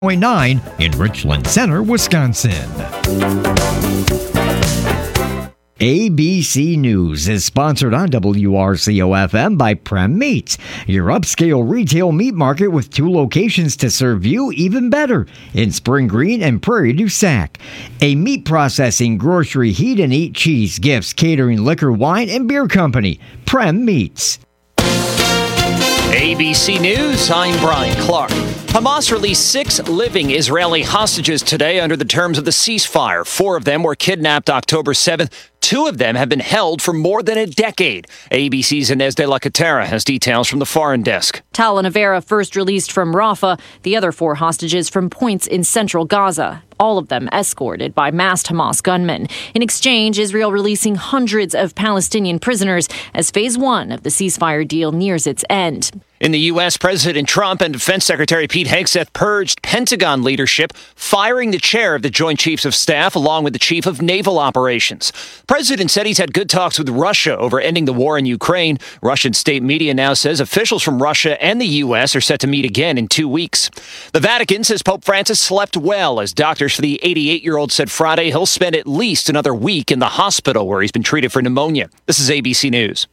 .9 in Richland Center, Wisconsin. ABC News is sponsored on WRCO-FM by Prem Meats, your upscale retail meat market with 2 locations to serve you even better in Spring Green and Prairie du Sac. A meat processing, grocery, heat and eat, cheese, gifts, catering, liquor, wine, and beer company. Prem Meats. ABC News, I'm Brian Clark. Hamas released 6 living Israeli hostages today under the terms of the ceasefire. 4 of them were kidnapped October 7th. 2 of them have been held for more than a decade. ABC's Inez de la Catera has details from the foreign desk. Tal and Avera first released from Rafah, the other 4 hostages from points in central Gaza. All of them escorted by masked Hamas gunmen. In exchange, Israel releasing hundreds of Palestinian prisoners as phase 1 of the ceasefire deal nears its end. In the U.S., President Trump and Defense Secretary Pete Hegseth purged Pentagon leadership, firing the chair of the Joint Chiefs of Staff along with the Chief of Naval Operations. The president said he's had good talks with Russia over ending the war in Ukraine. Russian state media now says officials from Russia and the U.S. are set to meet again in 2 weeks. The Vatican says Pope Francis slept well as doctors for the 88-year-old said Friday he'll spend at least another week in the hospital where he's been treated for pneumonia. This is ABC News.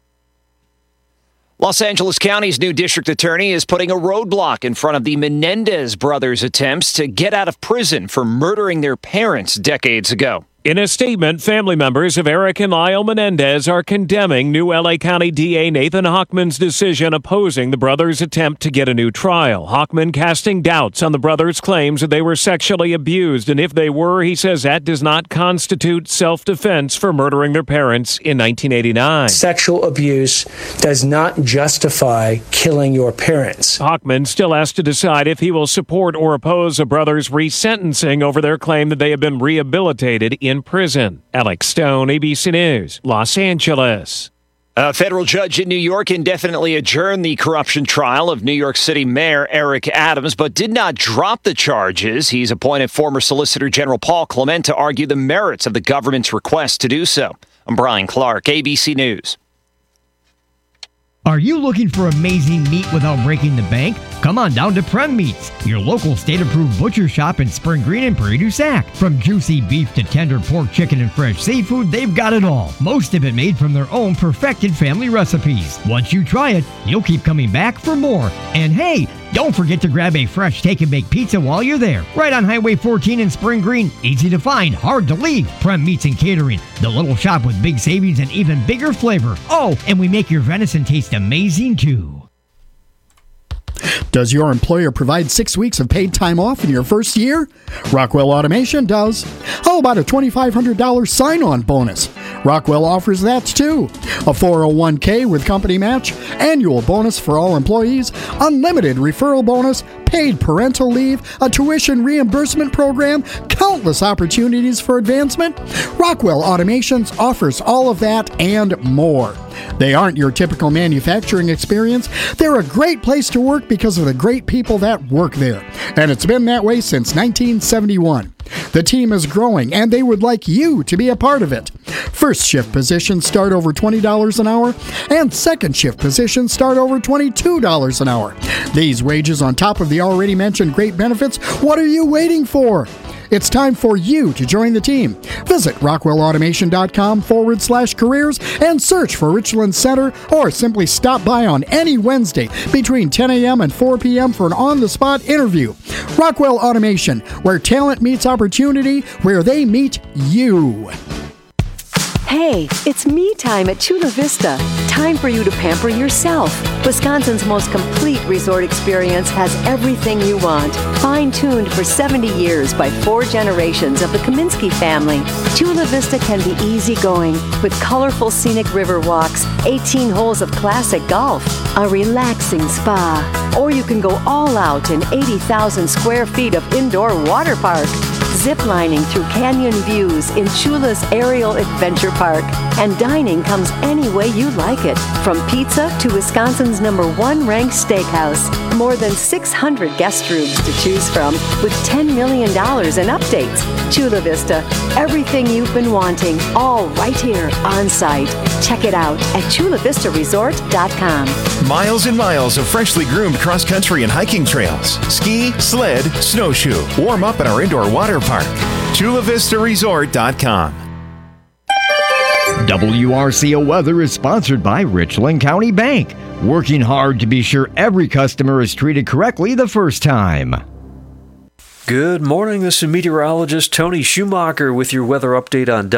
Los Angeles County's new district attorney is putting a roadblock in front of the Menendez brothers' attempts to get out of prison for murdering their parents decades ago. In a statement, family members of Eric and Lyle Menendez are condemning new L.A. County DA Nathan Hochman's decision opposing the brothers' attempt to get a new trial. Hochman casting doubts on the brothers' claims that they were sexually abused, and if they were, he says that does not constitute self-defense for murdering their parents in 1989. Sexual abuse does not justify killing your parents. Hochman still has to decide if he will support or oppose a brothers' resentencing over their claim that they have been rehabilitated in prison. Alex Stone, ABC News, Los Angeles. A federal judge in New York indefinitely adjourned the corruption trial of New York City Mayor Eric Adams, but did not drop the charges. He's appointed former Solicitor General Paul Clement to argue the merits of the government's request to do so. I'm Brian Clark, ABC News. Are you looking for amazing meat without breaking the bank? Come on down to Prem Meats, your local state-approved butcher shop in Spring Green and Prairie du Sac. From juicy beef to tender pork, chicken, and fresh seafood, they've got it all. Most of it made from their own perfected family recipes. Once you try it, you'll keep coming back for more. And hey, don't forget to grab a fresh take-and-bake pizza while you're there. Right on Highway 14 in Spring Green. Easy to find, hard to leave. Prem Meats and Catering, the little shop with big savings and even bigger flavor. Oh, and we make your venison taste amazing too. Does your employer provide 6 weeks of paid time off in your first year? Rockwell Automation does. How about a $2,500 sign-on bonus? Rockwell offers that too. A 401k with company match, annual bonus for all employees, unlimited referral bonus, paid parental leave, a tuition reimbursement program, countless opportunities for advancement. Rockwell Automations offers all of that and more. They aren't your typical manufacturing experience. They're a great place to work because of the great people that work there. And it's been that way since 1971. The team is growing, and they would like you to be a part of it. First shift positions start over $20 an hour, and second shift positions start over $22 an hour. These wages on top of the already mentioned great benefits, what are you waiting for? It's time for you to join the team. Visit rockwellautomation.com/careers and search for Richland Center, or simply stop by on any Wednesday between 10 a.m. and 4 p.m. for an on-the-spot interview. Rockwell Automation, where talent meets opportunity, where they meet you. Hey, it's me time at Chula Vista. Time for you to pamper yourself. Wisconsin's most complete resort experience has everything you want. Fine-tuned for 70 years by 4 generations of the Kaminsky family. Chula Vista can be easygoing with colorful scenic river walks, 18 holes of classic golf, a relaxing spa, or you can go all out in 80,000 square feet of indoor water park. Ziplining through canyon views in Chula's Aerial Adventure Park. And dining comes any way you like it, from pizza to Wisconsin's #1 ranked steakhouse. More than 600 guest rooms to choose from, with $10 million in updates. Chula Vista, everything you've been wanting, all right here on site. Check it out at chulavistaresort.com. Miles and miles of freshly groomed cross-country and hiking trails. Ski, sled, snowshoe. Warm up at our indoor water park. chulavistaresort.com. WRCO Weather is sponsored by Richland County Bank, working hard to be sure every customer is treated correctly the first time. Good morning, this is meteorologist Tony Schumacher with your weather update on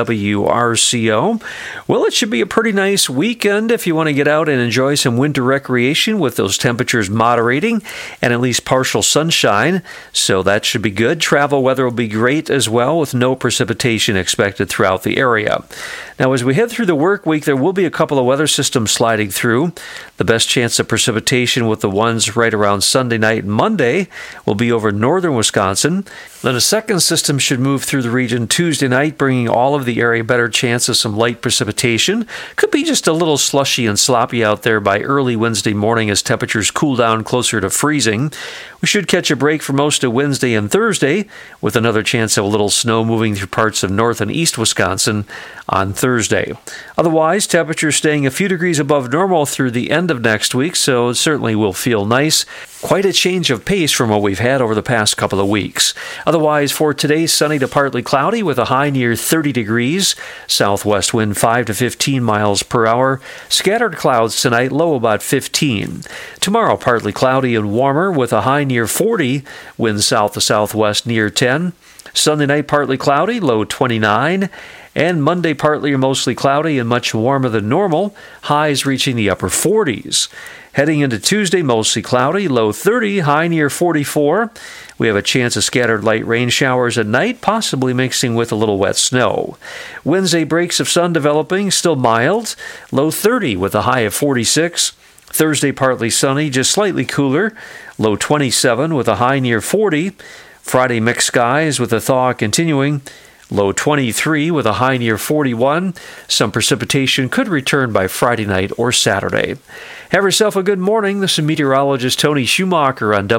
WRCO. Well, it should be a pretty nice weekend if you want to get out and enjoy some winter recreation with those temperatures moderating and at least partial sunshine, so that should be good. Travel weather will be great as well with no precipitation expected throughout the area. Now, as we head through the work week, there will be a couple of weather systems sliding through. The best chance of precipitation with the ones right around Sunday night and Monday will be over northern Wisconsin. Then a second system should move through the region Tuesday night, bringing all of the area better chance of some light precipitation. Could be just a little slushy and sloppy out there by early Wednesday morning as temperatures cool down closer to freezing. We should catch a break for most of Wednesday and Thursday, with another chance of a little snow moving through parts of north and east Wisconsin on Thursday. Otherwise, temperatures staying a few degrees above normal through the end of next week, so it certainly will feel nice. Quite a change of pace from what we've had over the past couple of weeks. Otherwise, for today, sunny to partly cloudy with a high near 30 degrees. Southwest wind 5 to 15 miles per hour. Scattered clouds tonight, low about 15. Tomorrow, partly cloudy and warmer with a high near 40. Wind south to southwest near 10. Sunday night, partly cloudy, low 29. And Monday, partly or mostly cloudy and much warmer than normal. Highs reaching the upper 40s. Heading into Tuesday, mostly cloudy, low 30, high near 44. We have a chance of scattered light rain showers at night, possibly mixing with a little wet snow. Wednesday, breaks of sun developing, still mild, low 30 with a high of 46. Thursday, partly sunny, just slightly cooler, low 27 with a high near 40. Friday, mixed skies with a thaw continuing. Low 23 with a high near 41. Some precipitation could return by Friday night or Saturday. Have yourself a good morning. This is meteorologist Tony Schumacher on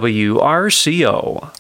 WRCO.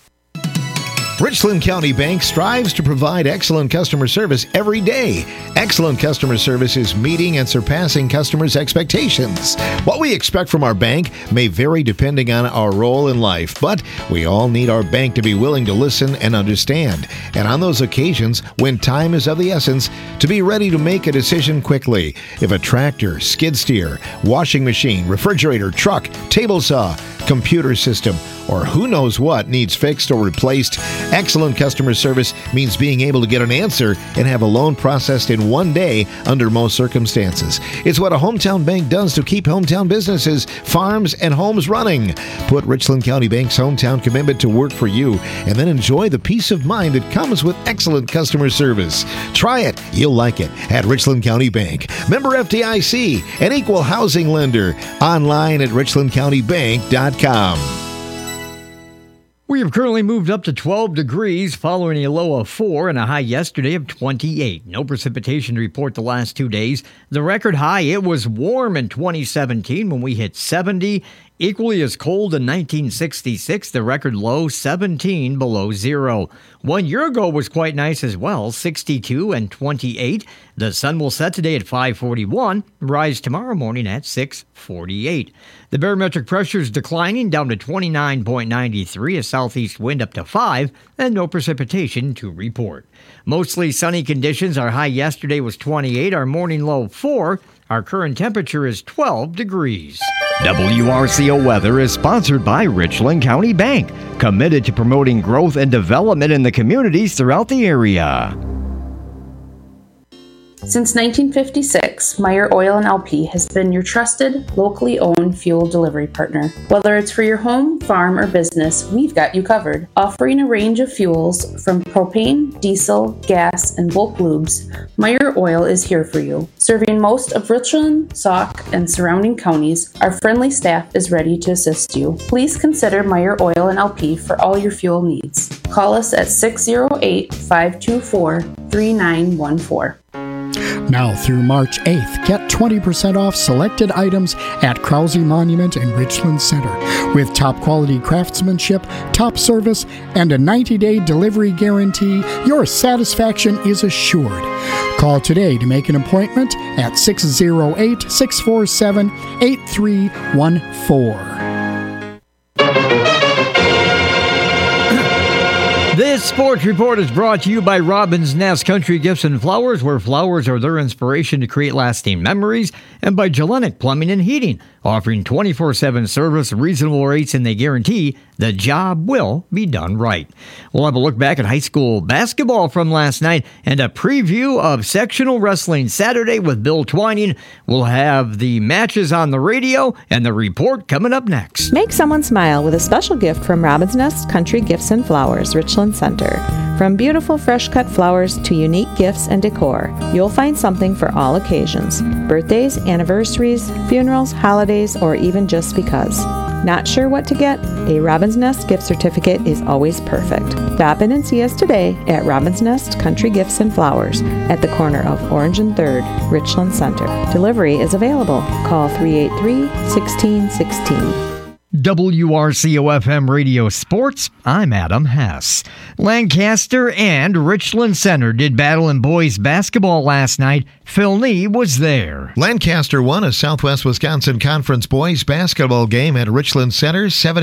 Richland County Bank strives to provide excellent customer service every day. Excellent customer service is meeting and surpassing customers' expectations. What we expect from our bank may vary depending on our role in life, but we all need our bank to be willing to listen and understand. And on those occasions, when time is of the essence, to be ready to make a decision quickly. If a tractor, skid steer, washing machine, refrigerator, truck, table saw, computer system, or who knows what needs fixed or replaced, excellent customer service means being able to get an answer and have a loan processed in one day under most circumstances. It's what a hometown bank does to keep hometown businesses, farms, and homes running. Put Richland County Bank's hometown commitment to work for you and then enjoy the peace of mind that comes with excellent customer service. Try it. You'll like it at Richland County Bank. Member FDIC, an equal housing lender. Online at richlandcountybank.com. We have currently moved up to 12 degrees following a low of 4 and a high yesterday of 28. No precipitation to report the last 2 days. The record high, it was warm in 2017 when we hit 70. Equally as cold in 1966, the record low 17 below zero. 1 year ago was quite nice as well, 62 and 28. The sun will set today at 5:41, rise tomorrow morning at 6:48. The barometric pressure is declining down to 29.93, a southeast wind up to 5, and no precipitation to report. Mostly sunny conditions. Our high yesterday was 28, our morning low 4. Our current temperature is 12 degrees. WRCO Weather is sponsored by Richland County Bank, committed to promoting growth and development in the communities throughout the area. Since 1956, Meyer Oil & LP has been your trusted, locally owned fuel delivery partner. Whether it's for your home, farm, or business, we've got you covered. Offering a range of fuels from propane, diesel, gas, and bulk lubes, Meyer Oil is here for you. Serving most of Richland, Sauk, and surrounding counties, our friendly staff is ready to assist you. Please consider Meyer Oil & LP for all your fuel needs. Call us at 608-524-3914. Now through March 8th, get 20% off selected items at Krause Monument in Richland Center. With top quality craftsmanship, top service, and a 90-day delivery guarantee, your satisfaction is assured. Call today to make an appointment at 608-647-8314. This sports report is brought to you by Robin's Nest Country Gifts and Flowers, where flowers are their inspiration to create lasting memories, and by Gellenic Plumbing and Heating, offering 24/7 service, reasonable rates, and they guarantee the job will be done right. We'll have a look back at high school basketball from last night and a preview of sectional wrestling Saturday with Bill Twining. We'll have the matches on the radio and the report coming up next. Make someone smile with a special gift from Robin's Nest Country Gifts and Flowers, Richland Center. From beautiful fresh-cut flowers to unique gifts and decor, you'll find something for all occasions. Birthdays, anniversaries, funerals, holidays, or even just because. Not sure what to get? A Robin's Nest gift certificate is always perfect. Stop in and see us today at Robin's Nest Country Gifts and Flowers at the corner of Orange and 3rd, Richland Center. Delivery is available. Call 383-1616. WRCO-FM Radio Sports, I'm Adam Hess. Lancaster and Richland Center did battle in boys basketball last night. Phil Nee was there. Lancaster won a Southwest Wisconsin Conference boys basketball game at Richland Center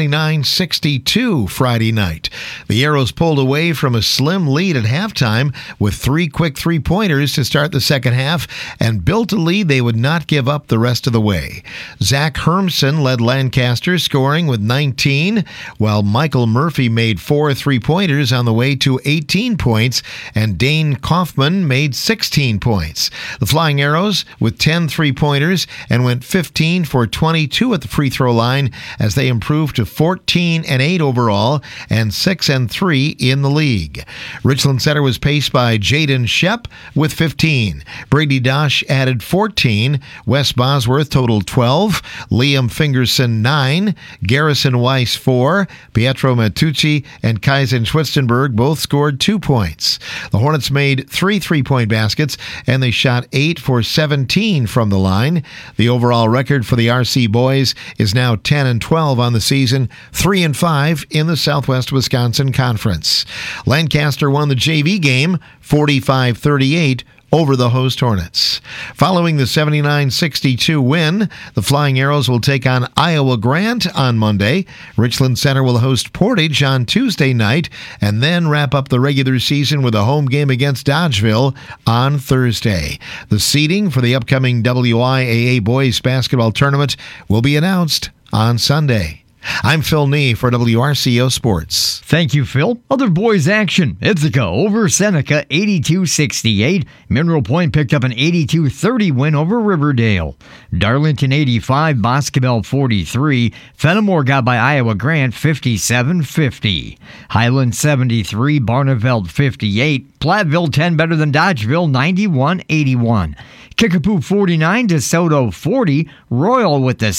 79-62 Friday night. The Arrows pulled away from a slim lead at halftime with 3 quick three-pointers to start the second half and built a lead they would not give up the rest of the way. Zach Hermson led Lancaster, scoring with 19, while Michael Murphy made 4 three-pointers on the way to 18 points, and Dane Kaufman made 16 points. The Flying Arrows with 10 three-pointers and went 15 for 22 at the free throw line as they improved to 14-8 overall and 6-3 in the league. Richland Center was paced by Jaden Shep with 15. Brady Dosh added 14. Wes Bosworth totaled 12. Liam Fingerson 9. Garrison Weiss 4. Pietro Matucci and Kaizen Schwitzenberg both scored 2 points. The Hornets made 3 three-point baskets and they shot 8 for 17 from the line. The overall record for the RC boys is now 10-12 on the season, 3-5 in the Southwest Wisconsin Conference. Lancaster won the JV game 45-38 over the host Hornets. Following the 79-62 win, the Flying Arrows will take on Iowa Grant on Monday. Richland Center will host Portage on Tuesday night and then wrap up the regular season with a home game against Dodgeville on Thursday. The seeding for the upcoming WIAA Boys Basketball Tournament will be announced on Sunday. I'm Phil Nee for WRCO Sports. Thank you, Phil. Other boys action. Ithaca over Seneca, 82-68. Mineral Point picked up an 82-30 win over Riverdale. Darlington 85, Boscobel 43. Fenimore got by Iowa Grant 57-50. Highland 73, Barneveld 58. Platteville 10 better than Dodgeville, 91-81. Kickapoo 49, DeSoto 40. Royal with the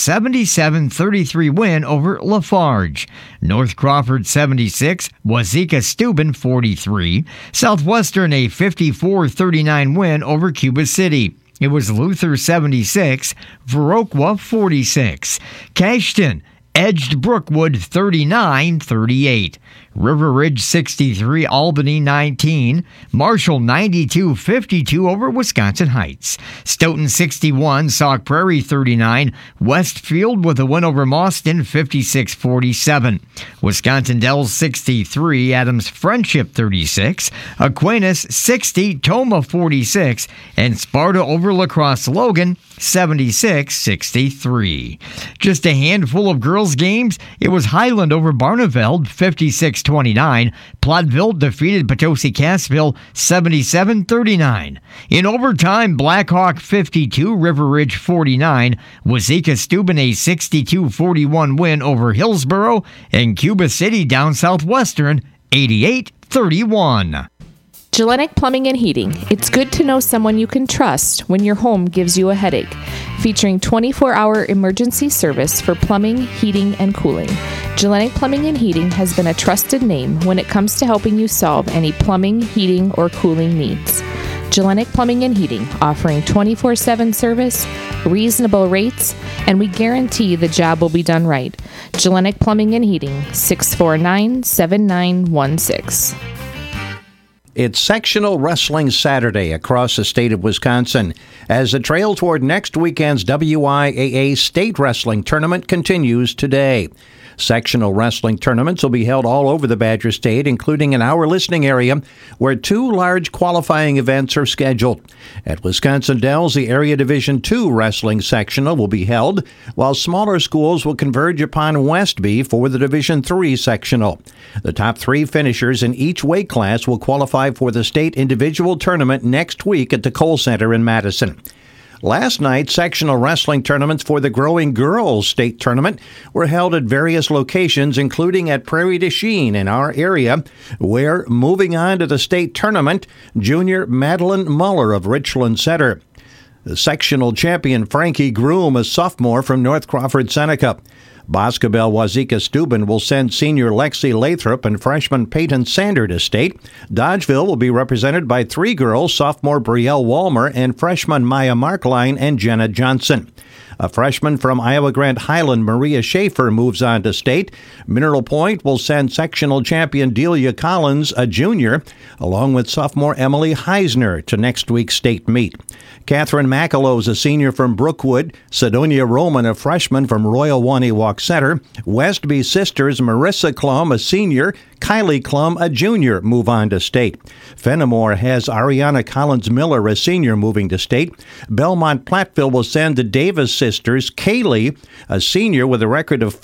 77-33 win over Lafarge. North Crawford 76, Wazeeka Steuben 43. Southwestern a 54-39 win over Cuba City. It was Luther 76, Viroqua 46. Cashton edged Brookwood 39-38. River Ridge 63, Albany 19. Marshall 92-52 over Wisconsin Heights. Stoughton 61, Sauk Prairie 39. Westfield with a win over Mauston 56-47. Wisconsin Dells 63, Adams Friendship 36. Aquinas 60, Toma 46. And Sparta over La Crosse Logan 76-63. Just a handful of girls games. It was Highland over Barneveld 56-29. Platteville defeated Potosi Cassville 77-39. In overtime, Blackhawk 52, River Ridge 49. Wazeeka Steuben a 62-41 win over Hillsboro, and Cuba City down Southwestern 88-31. Gellenic Plumbing and Heating. It's good to know someone you can trust when your home gives you a headache. Featuring 24-hour emergency service for plumbing, heating, and cooling. Gellenic Plumbing and Heating has been a trusted name when it comes to helping you solve any plumbing, heating, or cooling needs. Gellenic Plumbing and Heating, offering 24/7 service, reasonable rates, and we guarantee the job will be done right. Gellenic Plumbing and Heating, 649-7916. It's Sectional Wrestling Saturday across the state of Wisconsin as the trail toward next weekend's WIAA State Wrestling Tournament continues today. Sectional wrestling tournaments will be held all over the Badger State, including in our listening area, where 2 large qualifying events are scheduled. At Wisconsin Dells, the Area Division II Wrestling Sectional will be held, while smaller schools will converge upon Westby for the Division III Sectional. The top 3 finishers in each weight class will qualify for the state individual tournament next week at the Kohl Center in Madison. Last night, sectional wrestling tournaments for the Growing Girls State Tournament were held at various locations, including at Prairie du Chien in our area, where, moving on to the state tournament, junior Madeline Muller of Richland Center. The sectional champion Frankie Groom, a sophomore from North Crawford Seneca. Boscobel Wazeeka Steuben will send senior Lexi Lathrop and freshman Peyton Sander to state. Dodgeville will be represented by 3 girls, sophomore Brielle Walmer and freshman Maya Markline and Jenna Johnson. A freshman from Iowa Grant Highland, Maria Schaefer, moves on to state. Mineral Point will send sectional champion Delia Collins, a junior, along with sophomore Emily Heisner, to next week's state meet. Catherine McAlow is a senior from Brookwood. Sidonia Roman, a freshman from Royal Waniwak Center. Westby sisters Marissa Klum, a senior, Kylie Klum, a junior, move on to state. Fenimore has Ariana Collins-Miller, a senior, moving to state. Belmont-Platteville will send the Davis sisters, Kaylee, a senior with a record of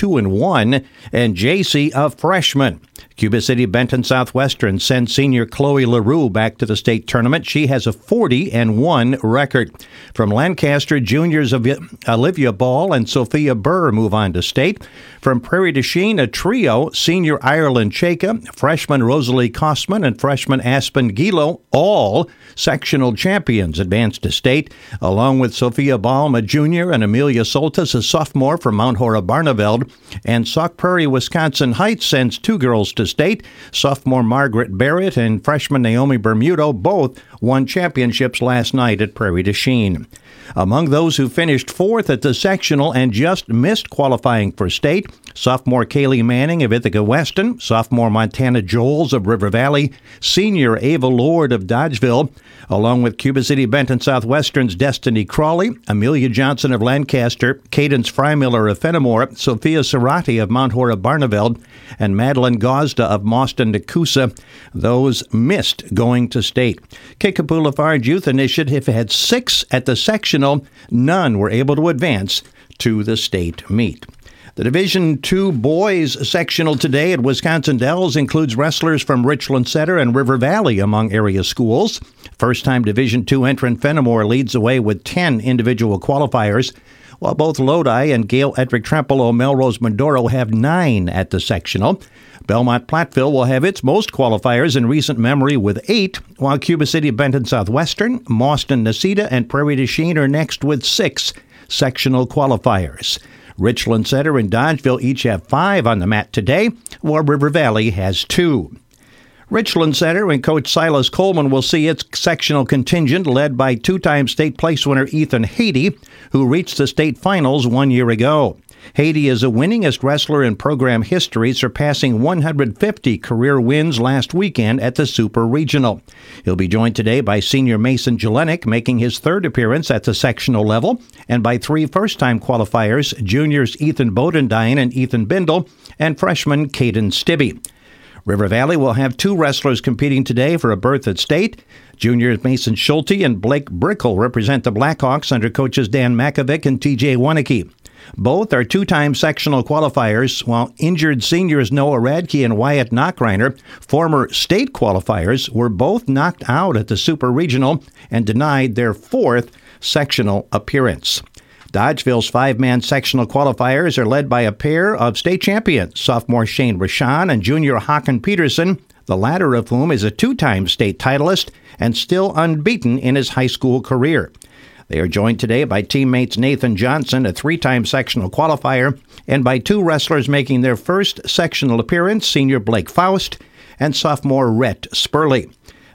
42-1, and JC, a freshman. Cuba City Benton Southwestern sends senior Chloe LaRue back to the state tournament. She has a 40-1 record. From Lancaster, juniors of Olivia Ball and Sophia Burr move on to state. From Prairie du Chien, a trio, senior Ireland Chaka, freshman Rosalie Kosman, and freshman Aspen Gilo, all sectional champions, advance to state, along with Sophia Baum, a junior, and Amelia Soltis, a sophomore from Mount Hora-Barneveld. And Sauk Prairie, Wisconsin Heights sends 2 girls to state. Sophomore Margaret Barrett and freshman Naomi Bermudo both won championships last night at Prairie du Chien. Among those who finished 4th at the sectional and just missed qualifying for state, sophomore Kaylee Manning of Ithaca Weston, sophomore Montana Joels of River Valley, senior Ava Lord of Dodgeville, along with Cuba City Benton Southwestern's Destiny Crawley, Amelia Johnson of Lancaster, Cadence Freimiller of Fenimore, Sophia Cerati of Mount Hora-Barneveld, and Madeline Gosda of Mauston-Nakusa. Those missed going to state. Kickapoo Lafarge Youth Initiative had 6 at the sectional. None were able to advance to the state meet. The Division II boys sectional today at Wisconsin Dells includes wrestlers from Richland Center and River Valley among area schools. First-time Division II entrant Fenimore leads the way with 10 individual qualifiers, while both Lodi and Gale Edric Trempolo Melrose Medoro have 9 at the sectional. Belmont-Platteville will have its most qualifiers in recent memory with 8, while Cuba City Benton Southwestern, Mauston-Nacita, and Prairie du Chien are next with 6 sectional qualifiers. Richland Center and Dodgeville each have 5 on the mat today, while River Valley has 2. Richland Center and Coach Silas Coleman will see its sectional contingent led by 2-time state place winner Ethan Haiti, who reached the state finals 1 year ago. Haiti is the winningest wrestler in program history, surpassing 150 career wins last weekend at the Super Regional. He'll be joined today by senior Mason Jelenic, making his 3rd appearance at the sectional level, and by 3 first-time qualifiers, juniors Ethan Bodendine and Ethan Bindle, and freshman Caden Stibbe. River Valley will have 2 wrestlers competing today for a berth at state. Juniors Mason Schulte and Blake Brickle represent the Blackhawks under coaches Dan Makovic and TJ Wanicky. Both are 2-time sectional qualifiers, while injured seniors Noah Radke and Wyatt Knockreiner, former state qualifiers, were both knocked out at the Super Regional and denied their 4th sectional appearance. Dodgeville's 5-man sectional qualifiers are led by a pair of state champions, sophomore Shane Rashan and junior Hakan Peterson, the latter of whom is a 2-time state titleist and still unbeaten in his high school career. They are joined today by teammates Nathan Johnson, a 3-time sectional qualifier, and by 2 wrestlers making their first sectional appearance, senior Blake Faust and sophomore Rhett Spurley.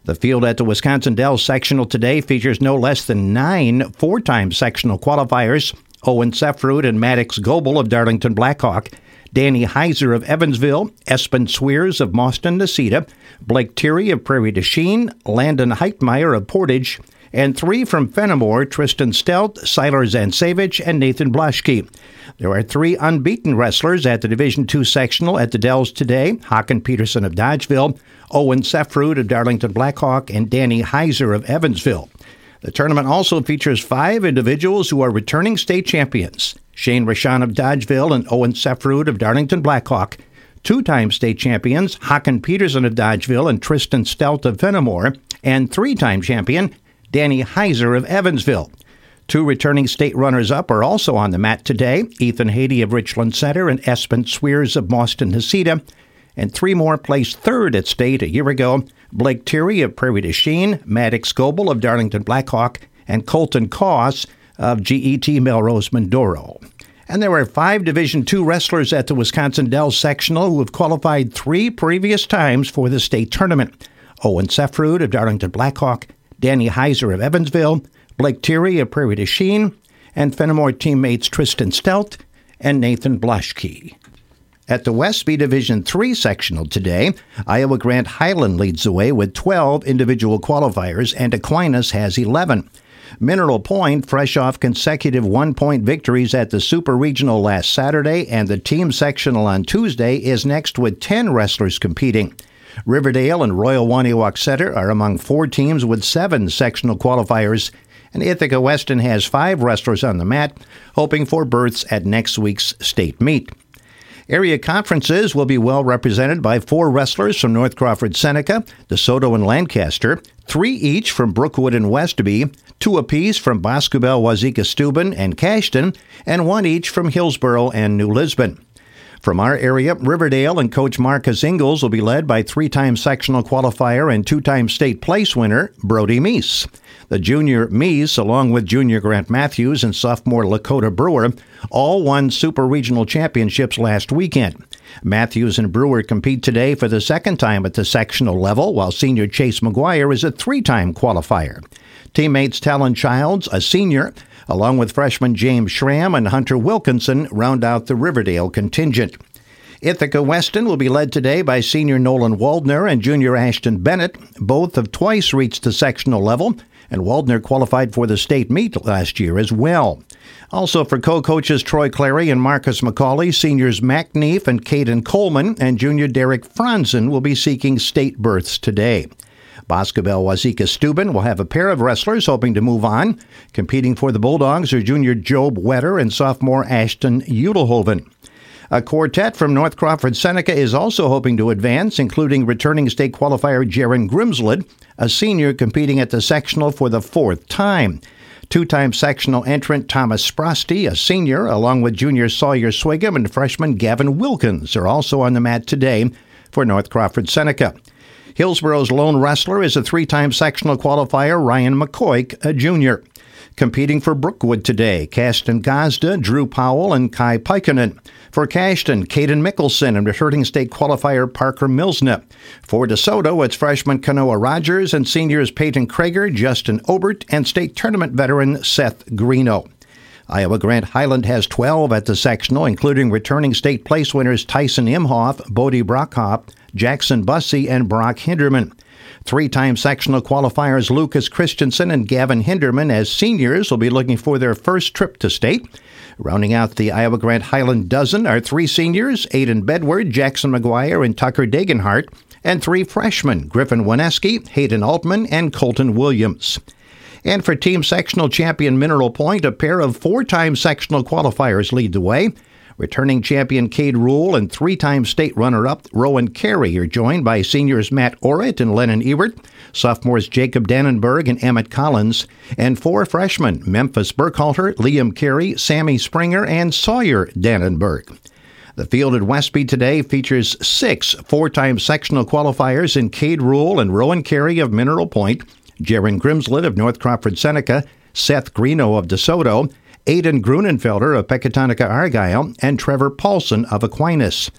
The field at the Wisconsin Dells sectional today features no less than 9 four-time sectional qualifiers: Owen Sefrud and Maddox Goebel of Darlington Blackhawk, Danny Heiser of Evansville, Espen Sweers of Mauston-Necedah, Blake Thierry of Prairie du Chien, Landon Heitmeyer of Portage, and 3 from Fenimore: Tristan Stelt, Siler Zansevich, and Nathan Blaschke. There are 3 unbeaten wrestlers at the Division II sectional at the Dells today: Hakan Peterson of Dodgeville, Owen Sefrud of Darlington Blackhawk, and Danny Heiser of Evansville. The tournament also features 5 individuals who are returning state champions: Shane Rashan of Dodgeville and Owen Sefrud of Darlington Blackhawk, 2-time state champions Hakan Peterson of Dodgeville and Tristan Stelt of Fenimore, and 3-time champion Danny Heiser of Evansville. 2 returning state runners-up are also on the mat today: Ethan Haiti of Richland Center and Espen Sweers of Mauston-Necedah. And 3 more placed third at state a year ago: Blake Thierry of Prairie du Chien, Maddox Goebel of Darlington Blackhawk, and Colton Koss of GET Melrose Mindoro. And there are 5 Division II wrestlers at the Wisconsin Dells sectional who have qualified 3 previous times for the state tournament: Owen Sefrud of Darlington Blackhawk, Danny Heiser of Evansville, Blake Thierry of Prairie du Chien, and Fenimore teammates Tristan Stelt and Nathan Blaschke. At the Westby Division III sectional today, Iowa Grant Highland leads the way with 12 individual qualifiers, and Aquinas has 11. Mineral Point, fresh off consecutive 1-point victories at the Super Regional last Saturday and the team sectional on Tuesday, is next with 10 wrestlers competing. Riverdale and Royal Wauniwoc Center are among 4 teams with 7 sectional qualifiers, and Ithaca Weston has 5 wrestlers on the mat, hoping for berths at next week's state meet. Area conferences will be well represented by 4 wrestlers from North Crawford Seneca, DeSoto and Lancaster, 3 each from Brookwood and Westby, 2 apiece from Boscobel, Wazeeka Steuben, and Cashton, and 1 each from Hillsboro and New Lisbon. From our area, Riverdale and Coach Marcus Ingalls will be led by 3-time sectional qualifier and 2-time state place winner Brody Meese. The junior Meese, along with junior Grant Matthews and sophomore Lakota Brewer, all won Super Regional Championships last weekend. Matthews and Brewer compete today for the 2nd time at the sectional level, while senior Chase McGuire is a 3-time qualifier. Teammates Talon Childs, a senior, along with freshman James Schramm and Hunter Wilkinson, round out the Riverdale contingent. Ithaca Weston will be led today by senior Nolan Waldner and junior Ashton Bennett. Both have twice reached the sectional level, and Waldner qualified for the state meet last year as well. Also for co-coaches Troy Clary and Marcus McCauley, seniors Mac Neef and Caden Coleman and junior Derek Franzen will be seeking state berths today. Boscobel Wazeeka Steuben will have a pair of wrestlers hoping to move on. Competing for the Bulldogs are junior Job Wetter and sophomore Ashton Udelhoven. A quartet from North Crawford Seneca is also hoping to advance, including returning state qualifier Jaron Grimslid, a senior competing at the sectional for the 4th time. 2-time sectional entrant Thomas Sprosty, a senior, along with junior Sawyer Swigum and freshman Gavin Wilkins, are also on the mat today for North Crawford Seneca. Hillsboro's lone wrestler is a 3-time sectional qualifier Ryan McCoy, a junior. Competing for Brookwood today, Caston Gazda, Drew Powell, and Kai Pikinen. For Cashton, Caden Mickelson and returning state qualifier Parker Milsna. For DeSoto, it's freshman Kanoa Rogers and seniors Peyton Krager, Justin Obert, and state tournament veteran Seth Greeno. Iowa Grant Highland has 12 at the sectional, including returning state place winners Tyson Imhoff, Bodie Brockhoff, Jackson Bussey, and Brock Hinderman. 3-time sectional qualifiers Lucas Christensen and Gavin Hinderman as seniors will be looking for their first trip to state. Rounding out the Iowa Grant Highland dozen are 3 seniors, Aiden Bedward, Jackson McGuire, and Tucker Dagenhart, and 3 freshmen, Griffin Wineski, Hayden Altman, and Colton Williams. And for team sectional champion Mineral Point, a pair of 4-time sectional qualifiers lead the way. Returning champion Cade Rule and 3-time state runner-up Rowan Carey are joined by seniors Matt Orritt and Lennon Ewert, sophomores Jacob Dannenberg and Emmett Collins, and 4 freshmen Memphis Burkhalter, Liam Carey, Sammy Springer, and Sawyer Dannenberg. The field at Westby today features 6 4-time sectional qualifiers in Cade Rule and Rowan Carey of Mineral Point, Jaron Grimslid of North Crawford Seneca, Seth Greeno of DeSoto, Aidan Grunenfelder of Pecatonica Argyle, and Trevor Paulson of Aquinas.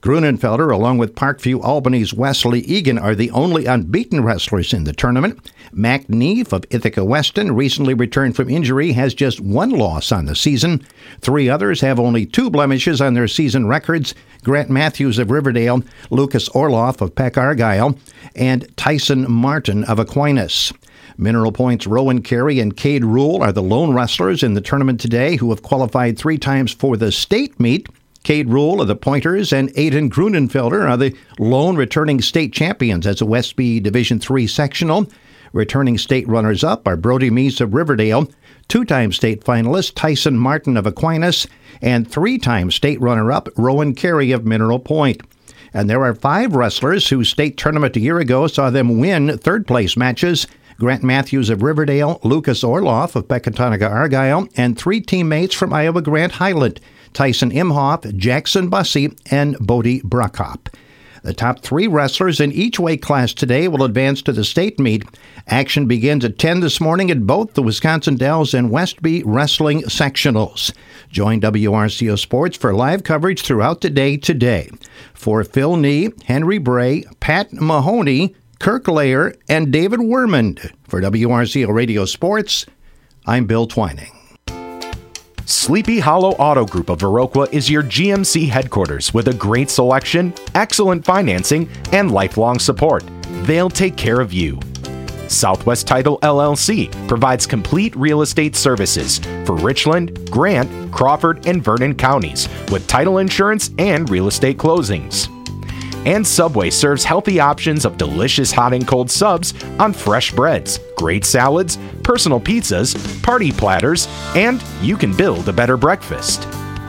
Grunenfelder, along with Parkview Albany's Wesley Egan, are the only unbeaten wrestlers in the tournament. Mac Neve of Ithaca Weston, recently returned from injury, has just one loss on the season. 3 others have only 2 blemishes on their season records: Grant Matthews of Riverdale, Lucas Orloff of Peck Argyle, and Tyson Martin of Aquinas. Mineral Point's Rowan Carey and Cade Rule are the lone wrestlers in the tournament today who have qualified 3 times for the state meet. Cade Rule of the Pointers and Aidan Grunenfelder are the lone returning state champions as a Westby Division III sectional. Returning state runners-up are Brody Meese of Riverdale, 2-time state finalist Tyson Martin of Aquinas, and 3-time state runner-up Rowan Carey of Mineral Point. And there are 5 wrestlers whose state tournament a year ago saw them win third-place matches: Grant Matthews of Riverdale, Lucas Orloff of Pecatonica Argyle, and 3 teammates from Iowa Grant Highland: Tyson Imhoff, Jackson Bussey, and Bodie Bruckhoff. The top 3 wrestlers in each weight class today will advance to the state meet. Action begins at 10 this morning at both the Wisconsin Dells and Westby Wrestling sectionals. Join WRCO Sports for live coverage throughout the day today. For Phil Nee, Henry Bray, Pat Mahoney, Kirk Lair, and David Wermond. For WRCO Radio Sports, I'm Bill Twining. Sleepy Hollow Auto Group of Viroqua is your GMC headquarters with a great selection, excellent financing, and lifelong support. They'll take care of you. Southwest Title LLC provides complete real estate services for Richland, Grant, Crawford, and Vernon counties with title insurance and real estate closings. And Subway serves healthy options of delicious hot and cold subs on fresh breads, great salads, personal pizzas, party platters, and you can build a better breakfast.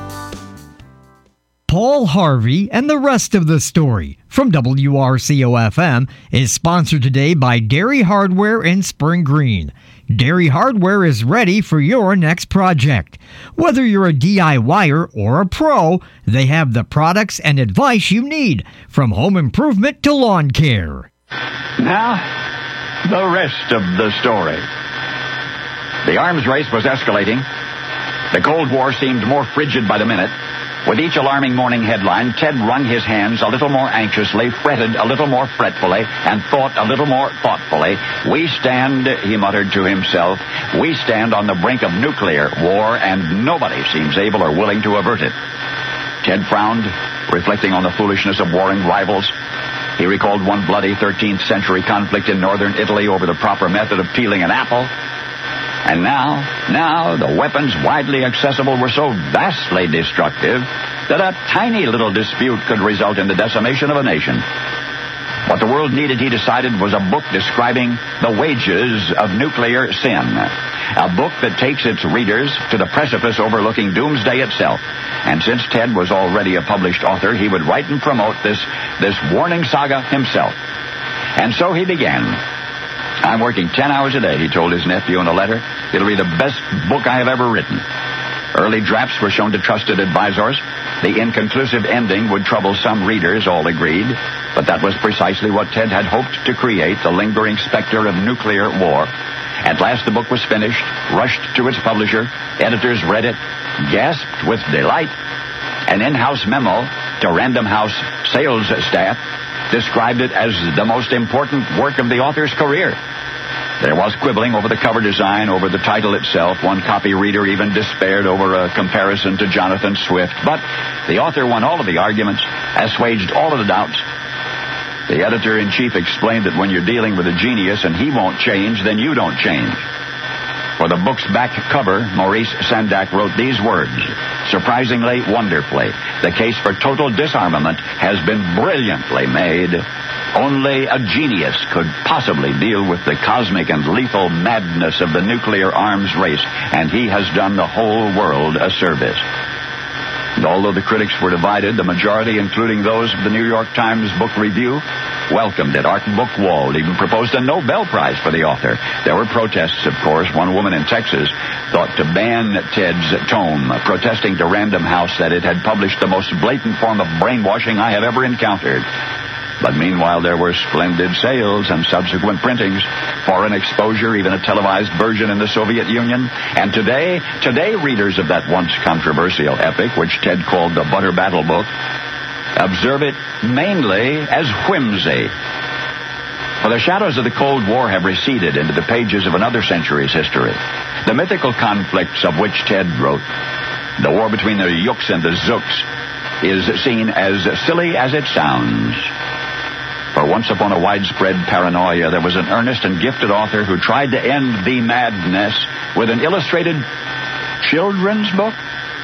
Paul Harvey and the rest of the story from WRCO-FM is sponsored today by Dairy Hardware in Spring Green. Dairy Hardware is ready for your next project. Whether you're a DIYer or a pro, they have the products and advice you need, from home improvement to lawn care. Now, the rest of the story. The arms race was escalating. The Cold War seemed more frigid by the minute. With each alarming morning headline, Ted wrung his hands a little more anxiously, fretted a little more fretfully, and thought a little more thoughtfully. We stand, he muttered to himself, we stand on the brink of nuclear war, and nobody seems able or willing to avert it. Ted frowned, reflecting on the foolishness of warring rivals. He recalled one bloody 13th century conflict in northern Italy over the proper method of peeling an apple. And now, the weapons widely accessible were so vastly destructive that a tiny little dispute could result in the decimation of a nation. What the world needed, he decided, was a book describing the wages of nuclear sin. A book that takes its readers to the precipice overlooking doomsday itself. And since Ted was already a published author, he would write and promote this warning saga himself. And so he began. I'm working 10 hours a day, he told his nephew in a letter. It'll be the best book I have ever written. Early drafts were shown to trusted advisors. The inconclusive ending would trouble some readers, all agreed. But that was precisely what Ted had hoped to create, the lingering specter of nuclear war. At last the book was finished, rushed to its publisher. Editors read it, gasped with delight. An in-house memo to Random House sales staff described it as the most important work of the author's career. There was quibbling over the cover design, over the title itself. One copy reader even despaired over a comparison to Jonathan Swift. But the author won all of the arguments, assuaged all of the doubts. The editor-in-chief explained that when you're dealing with a genius and he won't change, then you don't change. For the book's back cover, Maurice Sendak wrote these words: surprisingly, wonderfully, the case for total disarmament has been brilliantly made. Only a genius could possibly deal with the cosmic and lethal madness of the nuclear arms race, and he has done the whole world a service. And although the critics were divided, the majority, including those of the New York Times Book Review, welcomed it. Art Buchwald even proposed a Nobel Prize for the author. There were protests, of course. One woman in Texas thought to ban Ted's tome, protesting to Random House that it had published the most blatant form of brainwashing I have ever encountered. But meanwhile, there were splendid sales and subsequent printings, foreign exposure, even a televised version in the Soviet Union. And today, readers of that once controversial epic, which Ted called the Butter Battle Book, observe it mainly as whimsy. For the shadows of the Cold War have receded into the pages of another century's history. The mythical conflicts of which Ted wrote, the war between the Yuks and the Zooks, is seen as silly as it sounds. For once upon a widespread paranoia, there was an earnest and gifted author who tried to end the madness with an illustrated children's book.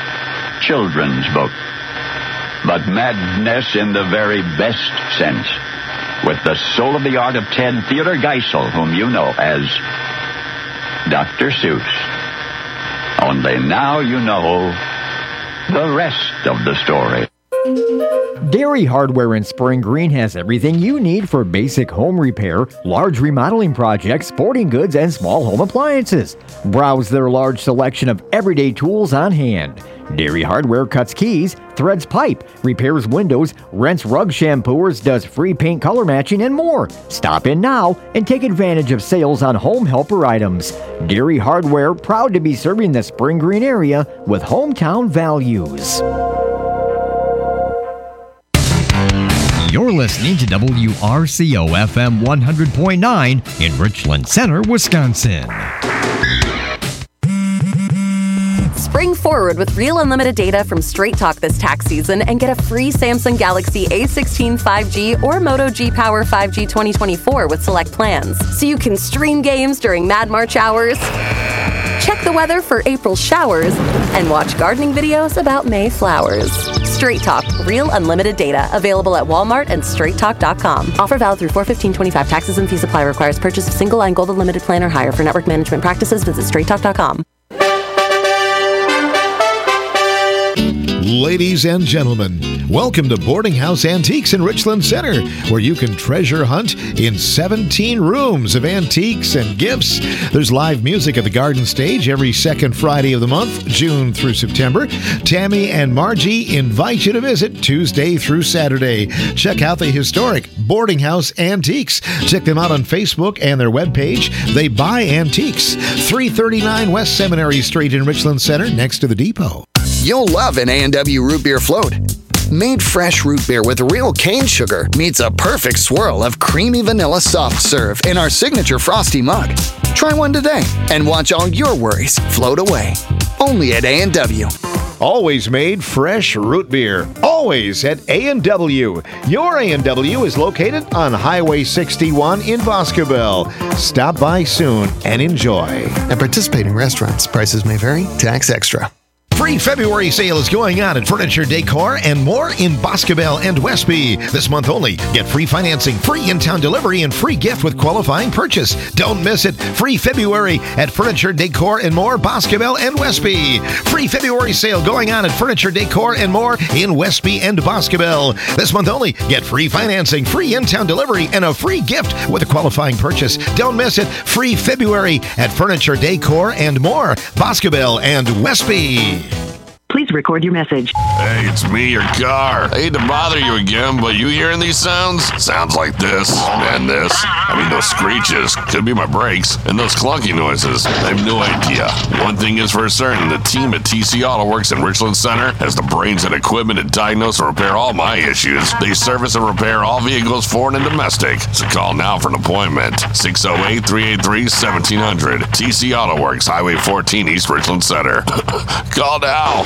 But madness in the very best sense, with the soul of the art of Ted Theodore Geisel, whom you know as Dr. Seuss. Only now you know the rest of the story. Dairy Hardware in Spring Green has everything you need for basic home repair, large remodeling projects, sporting goods, and small home appliances. Browse their large selection of everyday tools on hand. Dairy Hardware cuts keys, threads pipe, repairs windows, rents rug shampooers, does free paint color matching, and more. Stop in now and take advantage of sales on home helper items. Dairy Hardware, proud to be serving the Spring Green area with hometown values. You're listening to WRCO FM 100.9 in Richland Center, Wisconsin. Spring forward with real unlimited data from Straight Talk this tax season and get a free Samsung Galaxy A16 5G or Moto G Power 5G 2024 with select plans. So you can stream games during Mad March hours, check the weather for April showers, and watch gardening videos about May flowers. Straight Talk, real unlimited data, available at Walmart and StraightTalk.com. Offer valid through 4/15/25. Taxes and fees apply. Requires purchase of single line gold unlimited plan or higher. For network management practices, visit StraightTalk.com. Ladies and gentlemen, welcome to Boarding House Antiques in Richland Center, where you can treasure hunt in 17 rooms of antiques and gifts. There's live music at the Garden Stage every second Friday of the month, June through September. Tammy and Margie invite you to visit Tuesday through Saturday. Check out the historic Boarding House Antiques. Check them out on Facebook and their webpage. They buy antiques. 339 West Seminary Street in Richland Center, next to the depot. You'll love an A&W root beer float. Made fresh root beer with real cane sugar meets a perfect swirl of creamy vanilla soft serve in our signature frosty mug. Try one today and watch all your worries float away. Only at A&W. Always made fresh root beer. Always at A&W. Your A&W is located on Highway 61 in Boscobel. Stop by soon and enjoy. At participating restaurants, prices may vary. Tax extra. Free February sale is going on at Furniture Decor and more in Boscobel and Westby. This month only, get free financing, free in-town delivery, and free gift with qualifying purchase. Don't miss it. Free February at Furniture Decor and more, Boscobel and Westby. Free February sale going on at Furniture Decor and more in Westby and Boscobel. This month only, get free financing, free in-town delivery, and a free gift with a qualifying purchase. Don't miss it. Free February at Furniture Decor and more, Boscobel and Westby. Please record your message. Hey, it's me, your car. I hate to bother you again, but you hearing these sounds? Sounds like this and this. I mean, those screeches. Could be my brakes. And those clunky noises. I have no idea. One thing is for certain, the team at TC Auto Works in Richland Center has the brains and equipment to diagnose and repair all my issues. They service and repair all vehicles, foreign and domestic. So call now for an appointment. 608-383-1700. TC Auto Works, Highway 14, East Richland Center. Call now.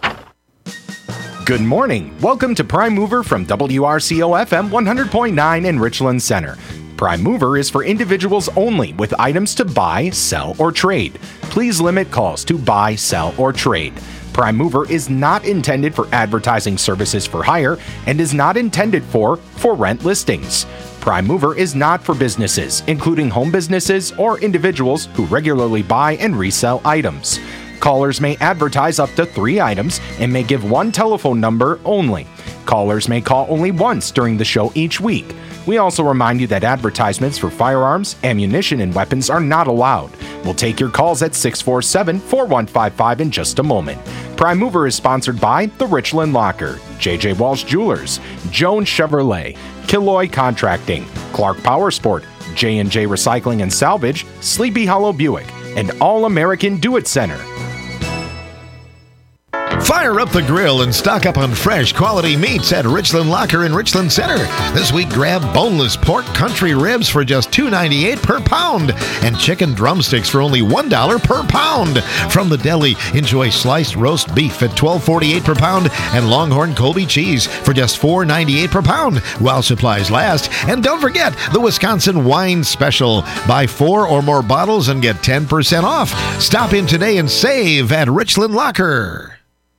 Good morning. Welcome to Prime Mover from WRCO FM 100.9 in Richland Center. Prime Mover is for individuals only with items to buy, sell, or trade. Please limit calls to buy, sell, or trade. Prime Mover is not intended for advertising services for hire and is not intended for rent listings. Prime Mover is not for businesses, including home businesses or individuals who regularly buy and resell items. Callers may advertise up to 3 items and may give one telephone number only. Callers may call only once during the show each week. We also remind you that advertisements for firearms, ammunition, and weapons are not allowed. We'll take your calls at 647-4155 in just a moment. Prime Mover is sponsored by The Richland Locker, J.J. Walsh Jewelers, Jones Chevrolet, Killoy Contracting, Clark Power Sport, J&J Recycling and Salvage, Sleepy Hollow Buick, and All American Do It Center. Fire up the grill and stock up on fresh, quality meats at Richland Locker in Richland Center. This week, grab boneless pork country ribs for just $2.98 per pound and chicken drumsticks for only $1 per pound. From the deli, enjoy sliced roast beef at $12.48 per pound and Longhorn Colby cheese for just $4.98 per pound while supplies last. And don't forget the Wisconsin Wine Special. Buy 4 or more bottles and get 10% off. Stop in today and save at Richland Locker.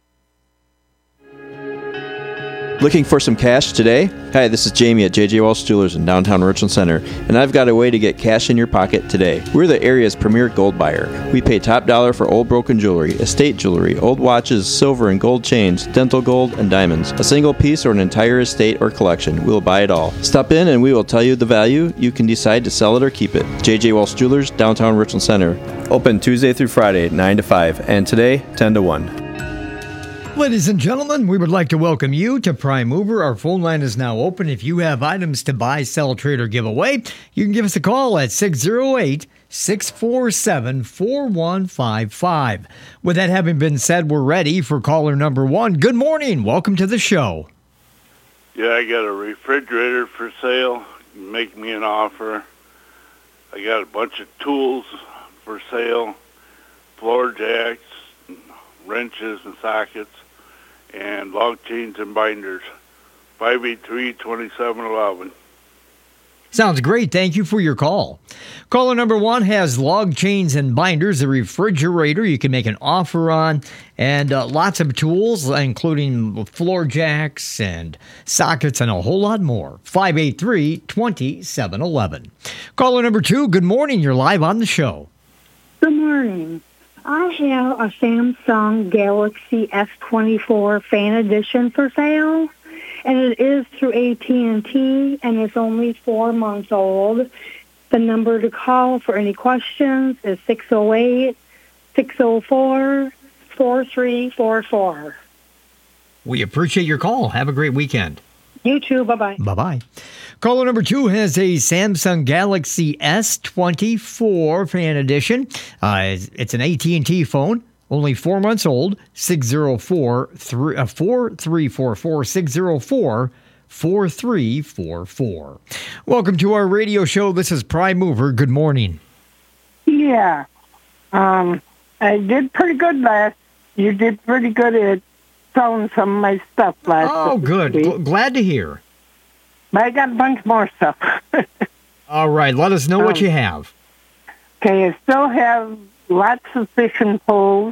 Looking for some cash today? Hi, this is Jamie at J.J. Walsh Jewelers in downtown Richland Center, and I've got a way to get cash in your pocket today. We're the area's premier gold buyer. We pay top dollar for old broken jewelry, estate jewelry, old watches, silver and gold chains, dental gold, and diamonds. A single piece or an entire estate or collection, we'll buy it all. Stop in and we will tell you the value. You can decide to sell it or keep it. J.J. Walsh Jewelers, downtown Richland Center. Open Tuesday through Friday, 9 to 5, and today, 10 to 1. Ladies and gentlemen, we would like to welcome you to Prime Mover. Our phone line is now open. If you have items to buy, sell, trade, or give away, you can give us a call at 608-647-4155. With that having been said, we're ready for caller number 1. Good morning. Welcome to the show. Yeah, I got a refrigerator for sale. Make me an offer. I got a bunch of tools for sale, floor jacks, wrenches and sockets, and log chains and binders. 583-2711. Sounds great. Thank you for your call. Caller number 1 has log chains and binders, a refrigerator you can make an offer on, and lots of tools, including floor jacks and sockets and a whole lot more. 583-2711. Caller number 2, good morning. You're live on the show. Good morning. I have a Samsung Galaxy S24 Fan Edition for sale, and it is through AT&T, and it's only 4 months old. The number to call for any questions is 608-604-4344. We appreciate your call. Have a great weekend. You too. Bye-bye. Bye-bye. Caller number 2 has a Samsung Galaxy S24 Fan Edition. It's an AT&T phone, only 4 months old. 604-4344, 604-4344. Welcome to our radio show. This is Prime Mover. Good morning. Yeah. I did pretty good You did pretty good at selling some of my stuff last week. Oh, good. Glad to hear. But I got a bunch more stuff. All right. Let us know what you have. Okay. I still have lots of fishing poles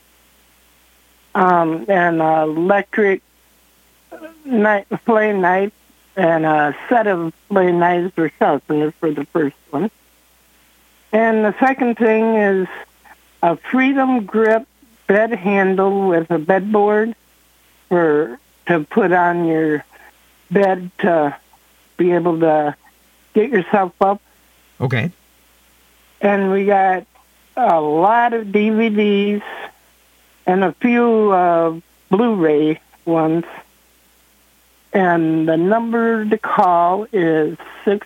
and electric fillet knife and a set of fillet knives or sharpeners for the first one. And the second thing is a Freedom Grip bed handle with a bedboard to put on your bed to be able to get yourself up. Okay. And we got a lot of DVDs and a few Blu-ray ones. And the number to call is